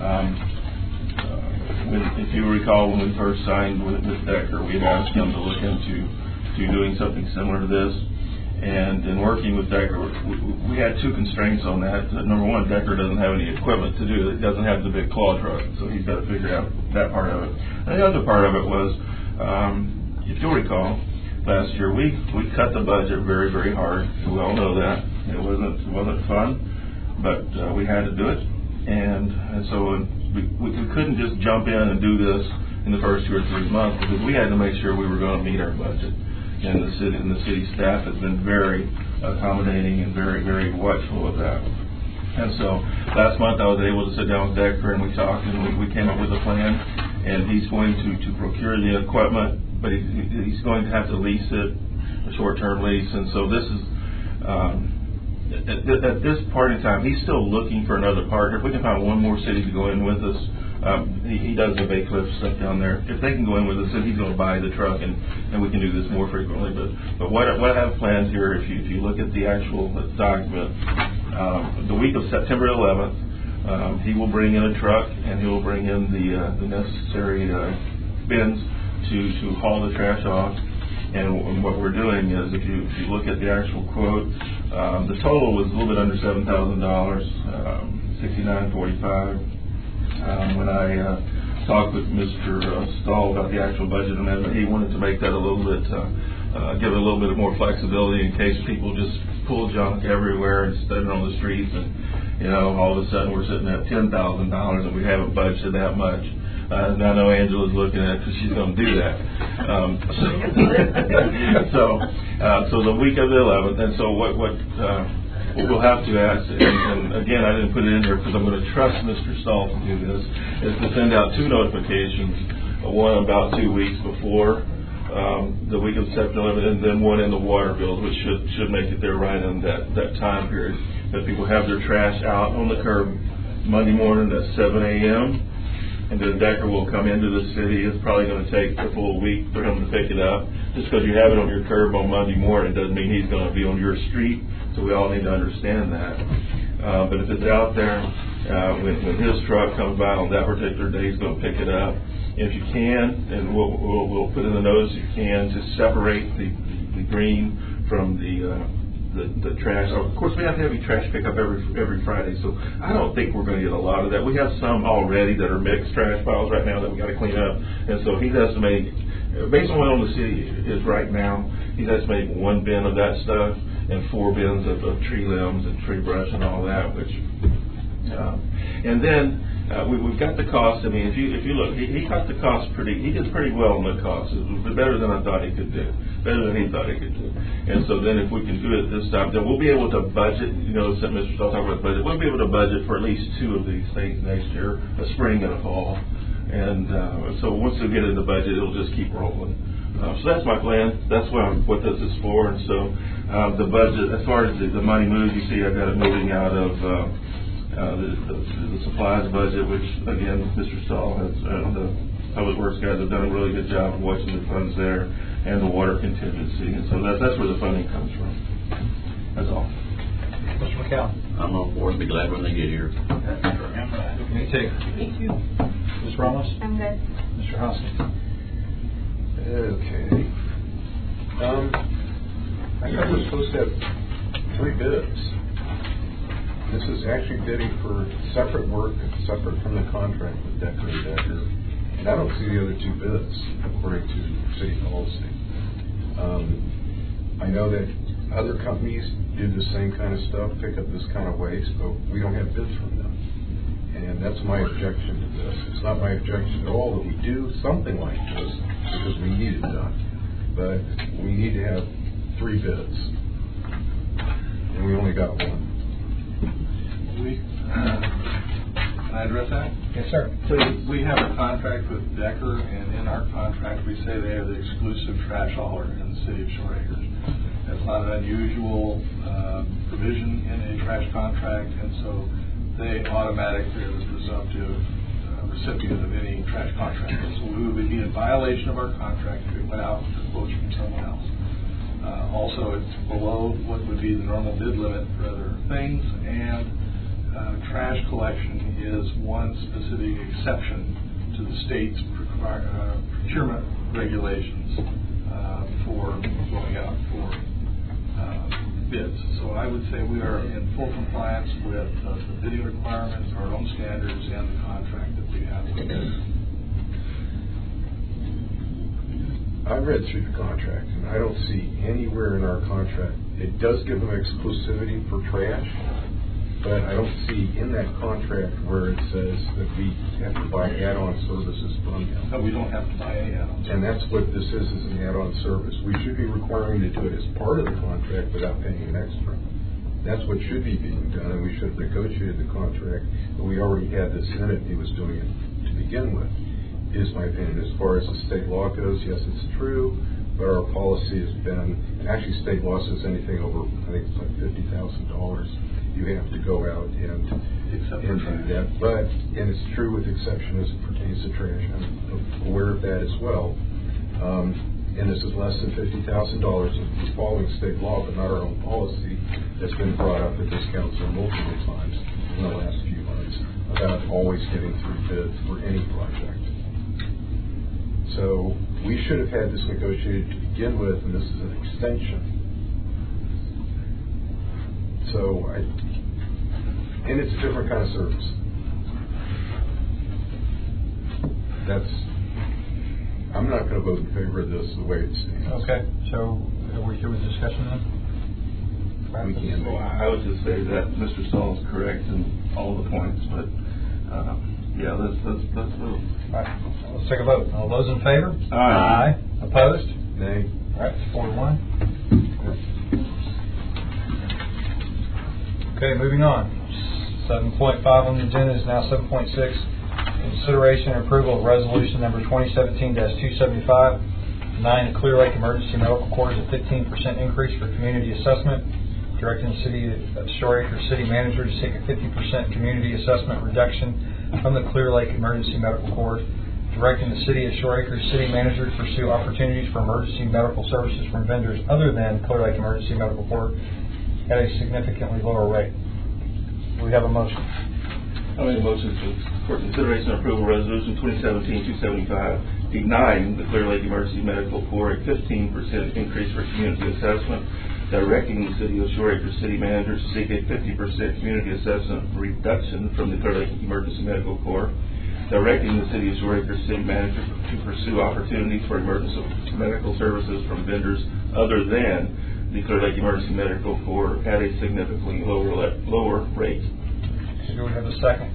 If you recall, when we first signed with Decker, we had asked him to look into doing something similar to this. And in working with Decker, we had two constraints on that. Number one, Decker doesn't have any equipment to do it. It doesn't have the big claw truck, so he's got to figure out that part of it. And the other part of it was, if you'll recall, last year we cut the budget very, very hard. We all know that. It wasn't fun, but we had to do it. And so we couldn't just jump in and do this in the first 2 or 3 months, because we had to make sure we were going to meet our budget. And the city staff has been very accommodating and very, very watchful of that. And so last month I was able to sit down with Decker and we talked, and we came up with a plan. And he's going to procure the equipment, but he's going to have to lease it, a short-term lease. And so this is at this part in time, he's still looking for another partner. If we can find one more city to go in with us. He does the Bay Cliff stuff down there. If they can go in with us, then he's going to buy the truck, and we can do this more frequently. But what I have planned here, if you look at the actual document, the week of September 11th, he will bring in a truck, and he will bring in the necessary bins to haul the trash off. And what we're doing is, if you look at the actual quote, the total was a little bit under $7,000, $69.45. When I talked with Mr. Stahl about the actual budget amendment, he wanted to make that a little bit, give it a little bit more flexibility in case people just pull junk everywhere and set it on the streets, and all of a sudden we're sitting at $10,000 and we haven't budgeted that much. And I know Angela's looking at it because she's going to do that. So the week of the 11th, and so what we'll have to ask, and again, I didn't put it in here because I'm going to trust Mr. Stahl to do this, is to send out 2 notifications, one about 2 weeks before the week of September 11th, and then one in the water bill, which should make it there right in that time period, that people have their trash out on the curb Monday morning at 7 a.m., and then Decker will come into the city. It's probably going to take a full week for him to pick it up. Just because you have it on your curb on Monday morning doesn't mean he's going to be on your street, so we all need to understand that. But if it's out there, when his truck comes by on that particular day, he's going to pick it up. If you can, and we'll put in the notice, you can just separate the green from the trash. Of course, we have to have a trash pickup every Friday, so I don't think we're going to get a lot of that. We have some already that are mixed trash piles right now that we got to clean up, and so he's estimating, based on what the city is right now, he's estimating 1 bin of that stuff and 4 bins of tree limbs and tree brush and all that, which, and then we've got the cost. I mean, if you look, he cut the cost he did pretty well on the cost. It was better than I thought he could do, better than he thought he could do. And so then if we can do it this time, then we'll be able to budget, Mr. Stahl talked about budget, we'll be able to budget for at least 2 of these things next year, a spring and a fall. And so once we get in the budget, it'll just keep rolling. So that's my plan. That's what this is for. And so the budget, as far as the money moves, you see I've got it moving out of the supplies budget, which again, Mr. Stahl has, the Public Works guys have done a really good job of watching the funds there, and the water contingency, and so that's where the funding comes from. That's all. Mr. McCall. I'm on board. Be glad when they get here. Me too. Me too. Ms. Ramos. I'm good. Mr. Hoskins. Okay. I thought we're supposed to have 3 bids. This is actually bidding for separate work, separate from the contract with Decker and Decker. And I don't see the other 2 bids according to city policy. I know that other companies do the same kind of stuff, pick up this kind of waste, but we don't have bids from them. And that's my objection to this. It's not my objection at all that we do something like this because we need it done. But we need to have 3 bids. And we only got one. Can I address that? Yes, sir. So we have a contract with Decker, and in our contract we say they are the exclusive trash hauler in the city of Shore Acres. That's not an unusual provision in a trash contract, and so they automatically are the presumptive recipient of any trash contract. So we would be in violation of our contract if it went out for quotes from someone else. Also, it's below what would be the normal bid limit for other things, and trash collection is one specific exception to the state's procurement regulations for going out for bids. So I would say we are in full compliance with the bidding requirements, our own standards, and the contract that we have with them. I read through the contract, and I don't see anywhere in our contract. It does give them exclusivity for trash, but I don't see in that contract where it says that we have to buy add-on services from them. No, we don't have to buy any add-ons. And that's what this is an add-on service. We should be requiring to do it as part of the contract without paying an extra. That's what should be being done, and we should have negotiated the contract, but we already had this in it, he was doing it to begin with, is my opinion. As far as the state law goes, yes, it's true, but our policy has been, and actually state law says anything over, I think it's like $50,000, you have to go out and do that. But, and it's true with exception as it pertains to trash. I'm aware of that as well. And this is less than $50,000. It's following state law, but not our own policy that's been brought up at this council multiple times in the last few months about always getting through bids for any project. So we should have had this negotiated to begin with, and this is an extension. So, and it's a different kind of service. I'm not going to vote in favor of this the way it stands. Okay, so are we through with discussion then? We can. Well, I would just say that Mr. Stahl is correct in all the points, but yeah, let's vote. All right, let's take a vote. All those in favor? Aye. Opposed? Nay. All right, 4-1. Okay, moving on. 7.5 on the agenda is now 7.6. Consideration and approval of resolution number 2017-275, denying the Clear Lake Emergency Medical Corps a 15% increase for community assessment, directing the City of Shore Acres City Manager to seek a 50% community assessment reduction from the Clear Lake Emergency Medical Corps, directing the City of Shore Acres City Manager to pursue opportunities for emergency medical services from vendors other than Clear Lake Emergency Medical Corps at a significantly lower rate. Do we have a motion? I make a motion for consideration and approval resolution 2017-275, denying the Clear Lake Emergency Medical Corps a 15% increase for community assessment, directing the City of Shore Acres City Manager to seek a 50% community assessment reduction from the Clear Lake Emergency Medical Corps, directing the City of Shore Acres City Manager to pursue opportunities for emergency medical services from vendors other than the Clear Lake Emergency Medical Corps at a significantly lower rate. Do we have a second?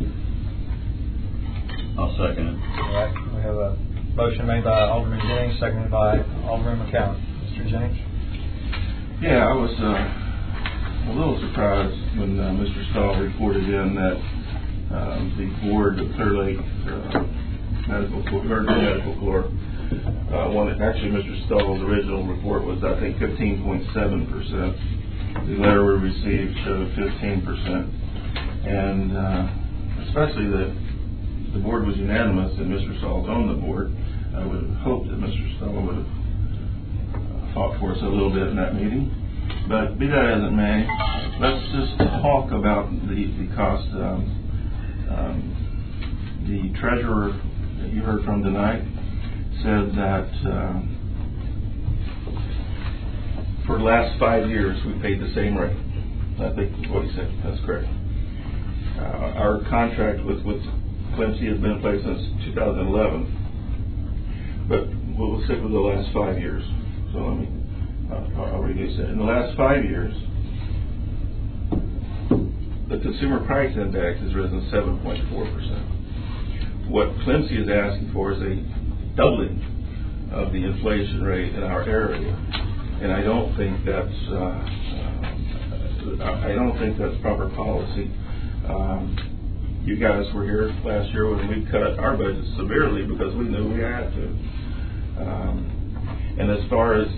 I'll second it. All right, we have a motion made by Alderman Jennings, seconded by Alderman McCowan. Mr. Jennings? Yeah, I was a little surprised when Mr. Stahl reported in that the board of Clear Lake Emergency Medical Corps actually Mr. Stahl's original report was, I think, 15.7%. The letter we received showed 15%. And especially that the board was unanimous and Mr. Stahl's on the board, I would have hoped that Mr. Stahl would have fought for us a little bit in that meeting. But be that as it may, let's just talk about the cost. The treasurer that you heard from tonight said that for the last 5 years we paid the same rate. I think what he said, that's correct. Our contract with Clemcy has been in place since 2011, but we'll stick with the last 5 years. So let me I'll reduce it. In the last 5 years, the consumer price index has risen 7.4%. What Clemcy is asking for is a doubling of the inflation rate in our area, and I don't think that's proper policy. You guys were here last year when we cut our budget severely because we knew we had to. And as far as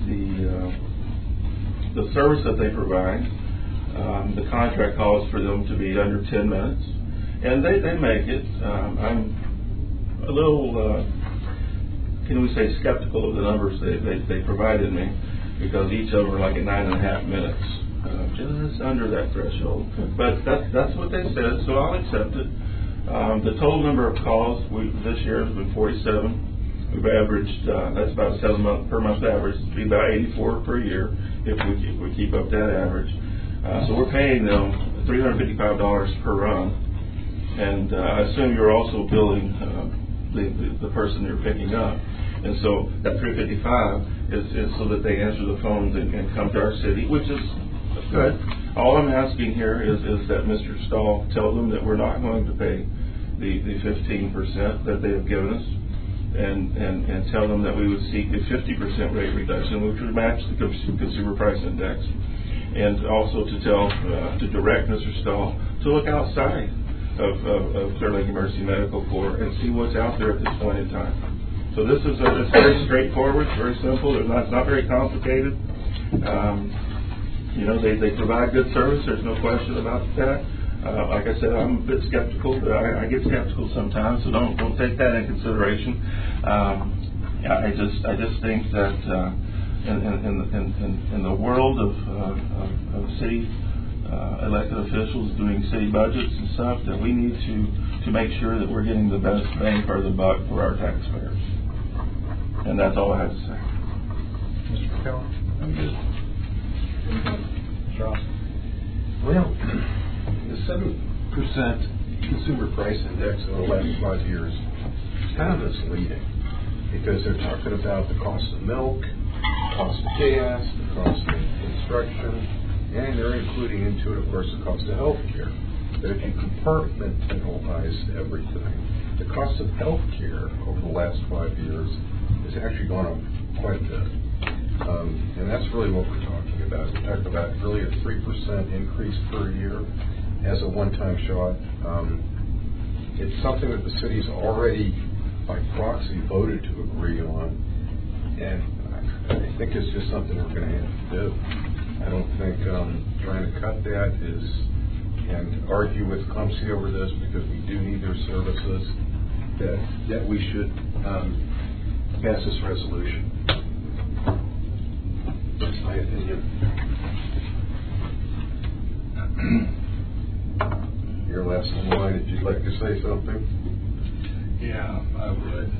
the service that they provide, the contract calls for them to be under 10 minutes, and they make it. I'm a little, can we say, skeptical of the numbers they provided me, because each of them are like at 9.5 minutes, just under that threshold. But that's what they said, so I'll accept it. The total number of calls this year has been 47. We've averaged, that's about a 7 per month average, it'd be about 84 per year if we keep up that average. So we're paying them $355 per run, and I assume you're also billing the person you're picking up. And so that $355 is so that they answer the phones and come to our city, which is good. All I'm asking here is that Mr. Stahl tell them that we're not going to pay the 15% that they have given us, and tell them that we would seek a 50% rate reduction, which would match the consumer price index. And also to direct Mr. Stahl to look outside of Clear Lake Emergency Medical Corps and see what's out there at this point in time. So this is it's very straightforward, very simple. It's not very complicated. They provide good service. There's no question about that. Like I said, I'm a bit skeptical, but I get skeptical sometimes. So don't take that in consideration. I just think that in the world of city elected officials doing city budgets and stuff, that we need to make sure that we're getting the best bang for the buck for our taxpayers. And that's all I have to say. Mr. McCallum? I'm good. Ross? Well, the 7% consumer price index over the last 5 years is kind of misleading, because they're talking about the cost of milk, the cost of gas, the cost of construction, and they're including into it, of course, the cost of health care. But if you compartmentalize everything, the cost of health care over the last 5 years has actually gone up quite a bit. And that's really what we're talking about. We're talking about really a 3% increase per year as a one-time shot. It's something that the city's already, by proxy, voted to agree on. And I think it's just something we're going to have to do. I don't think trying to cut that and argue with Clemcy over this, because we do need their services, that we should pass this resolution. That's my opinion. You're last in line. If you'd like to say something. Yeah, I would.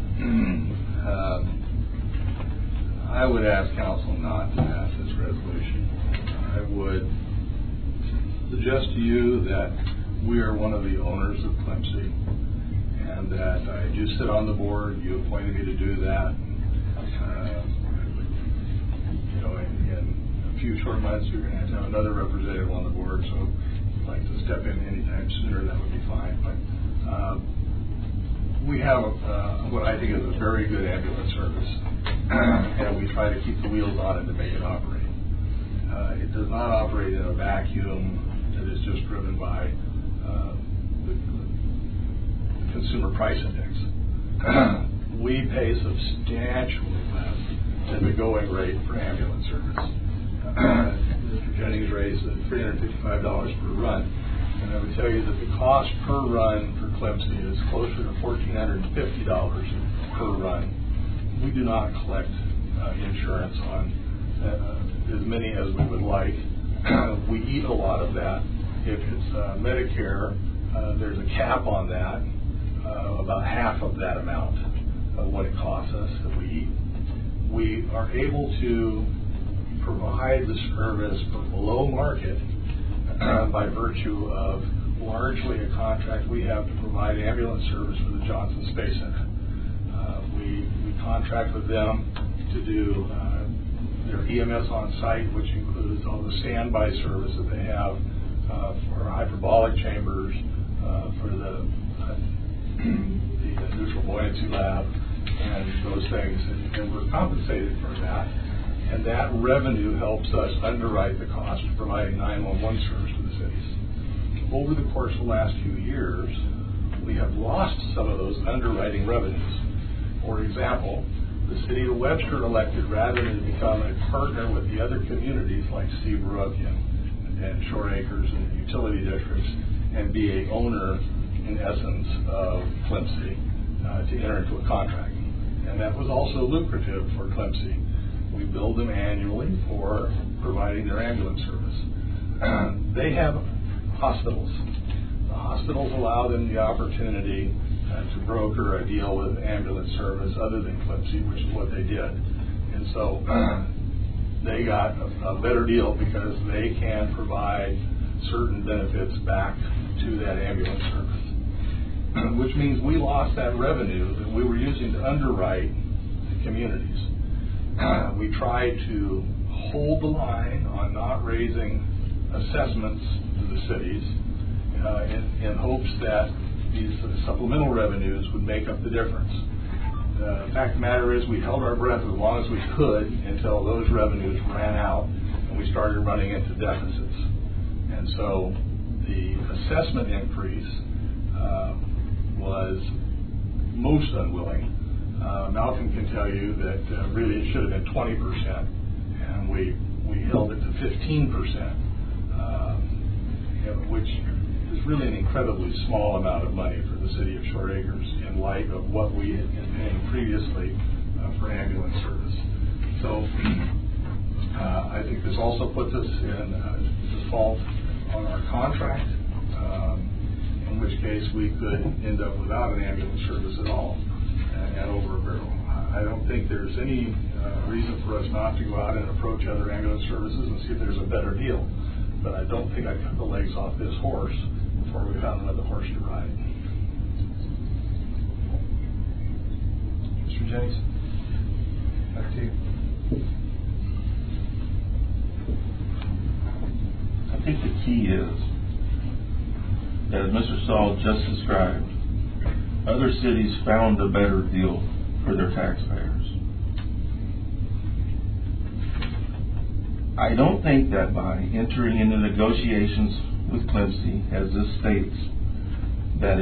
I would ask council not to pass this resolution. I would suggest to you that we are one of the owners of Clemcy, and that I do sit on the board. You appointed me to do that. In a few short months, you're going to have another representative on the board. So if you'd like to step in anytime sooner, that would be fine. But we have what I think is a very good ambulance service, and we try to keep the wheels on it to make it operate. It does not operate in a vacuum that is just driven by the consumer price index. We pay substantially less than the going rate for ambulance service. Mr. Jennings raised $355 per run, and I would tell you that the cost per run for Clemcy is closer to $1,450 per run. We do not collect insurance on as many as we would like. We eat a lot of that. If it's Medicare, there's a cap on that, about half of that amount of what it costs us if we eat. We are able to provide the service for below market by virtue of largely a contract we have to provide ambulance service for the Johnson Space Center. We contract with them to do their EMS on site, which includes all the standby service that they have for hyperbolic chambers, for the neutral buoyancy lab, and those things, and we're compensated for that. And that revenue helps us underwrite the cost of providing 911 service to the cities. Over the course of the last few years, we have lost some of those underwriting revenues. For example, the city of Webster elected, rather than become a partner with the other communities like Seabrook and Shore Acres and the utility districts, and be a owner, in essence, of Clemcy, to enter into a contract. And that was also lucrative for Clemcy. We bill them annually for providing their ambulance service. They have hospitals. The hospitals allow them the opportunity to broker a deal with ambulance service other than Clemcy, which is what they did. And so they got a better deal because they can provide certain benefits back to that ambulance service, which means we lost that revenue that we were using to underwrite the communities. We tried to hold the line on not raising assessments to the cities in hopes that these supplemental revenues would make up the difference. The fact of the matter is we held our breath as long as we could until those revenues ran out and we started running into deficits. And so the assessment increase was most unwilling. Malcolm can tell you that really it should have been 20%, and we held it to 15%, which is really an incredibly small amount of money for the city of Shore Acres in light of what we had been paying previously for ambulance service. So I think this also puts us in default on our contract, in which case we could end up without an ambulance service at all and over a barrel. I don't think there's any reason for us not to go out and approach other ambulance services and see if there's a better deal. But I don't think I'd cut the legs off this horse before we found another horse to ride. Mr. Jennings, back to you. I think the key is, as Mr. Stahl just described, other cities found a better deal for their taxpayers. I don't think that by entering into negotiations with Clemcy, as this states, that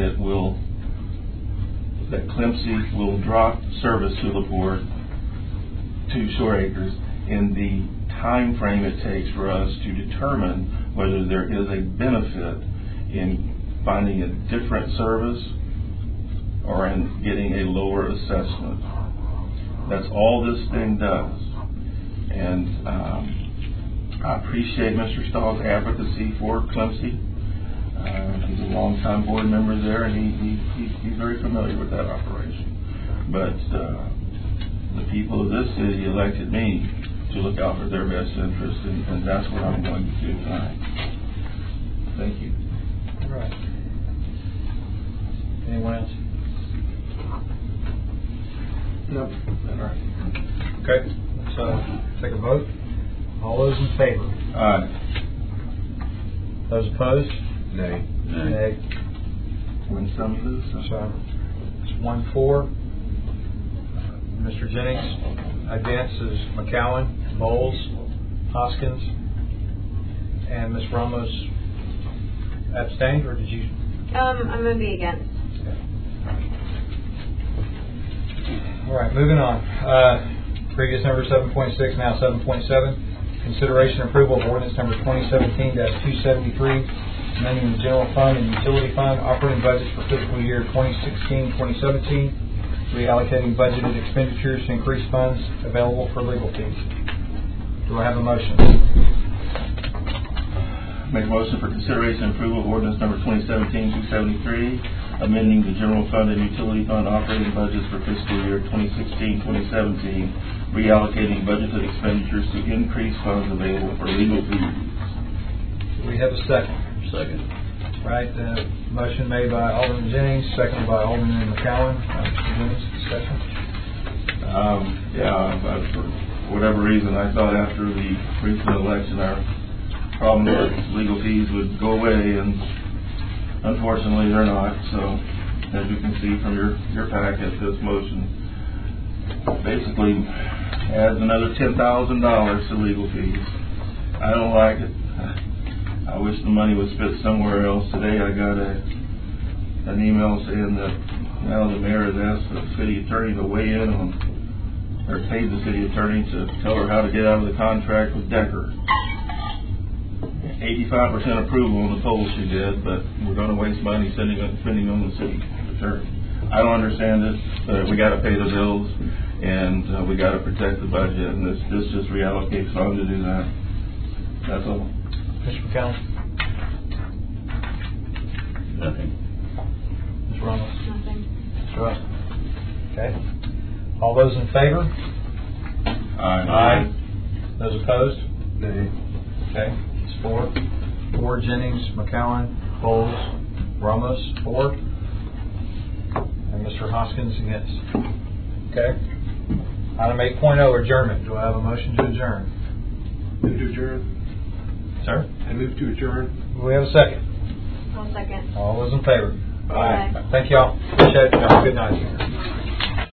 Clemcy will drop service to LaPorte, to Shore Acres, in the time frame it takes for us to determine whether there is a benefit in finding a different service or in getting a lower assessment. That's all this thing does. And I appreciate Mr. Stahl's advocacy for Clemcy. He's a longtime board member there, and he's very familiar with that operation. But the people of this city elected me to look out for their best interest, and that's what I'm going to do tonight. Thank you. All right. Anyone else? No. All right. Okay. Let's take a vote. All those in favor? Aye. Those opposed? Nay. Nay. Win some, lose some. So it's 1-4. Mr. Jennings. Against is McCowan, Bowles, Hoskins, and Ms. Ramos abstained, or did you? I'm going to be against. All right, moving on. Previous number 7.6, now 7.7. Consideration and approval of ordinance number 2017-273, amending the general fund and utility fund operating budgets for fiscal year 2016-2017, reallocating budgeted expenditures to increase funds available for legal fees. Do I have a motion? Make a motion for consideration and approval of ordinance number 2017-273, amending the general fund and utility fund operating budgets for fiscal year 2016-2017, reallocating budgeted expenditures to increase funds available for legal fees. Do we have a second? Second. Right, motion made by Alderman Jennings, seconded by Alderman McCowan. Mr. Jennings, discussion? Yeah, I vote for for whatever reason, I thought after the recent election, our problem with legal fees would go away, and unfortunately, they're not. So, as you can see from your packet, this motion basically adds another $10,000 to legal fees. I don't like it. I wish the money was spent somewhere else. Today, I got an email saying that now the mayor has asked the city attorney to weigh in on, or paid the city attorney to tell her how to get out of the contract with Decker. 85% approval on the poll she did, but we're going to waste money spending on the city attorney. I don't understand this, but we got to pay the bills, and we got to protect the budget, and this just reallocates funds to do that. That's all. Mr. McCallum? Nothing. Ms. Ramos? Nothing. Mr. Russ? Okay. All those in favor? Aye. Those opposed? Nay. Okay. It's 4. 4, Jennings, McCowan, Bowles, Ramos, 4. And Mr. Hoskins against. Okay. Item 8.0, adjournment. Do I have a motion to adjourn? Move to adjourn. Sir? I move to adjourn. Do we have a second? I'll second. All those in favor? Aye. Thank y'all. Appreciate it. Have a good night.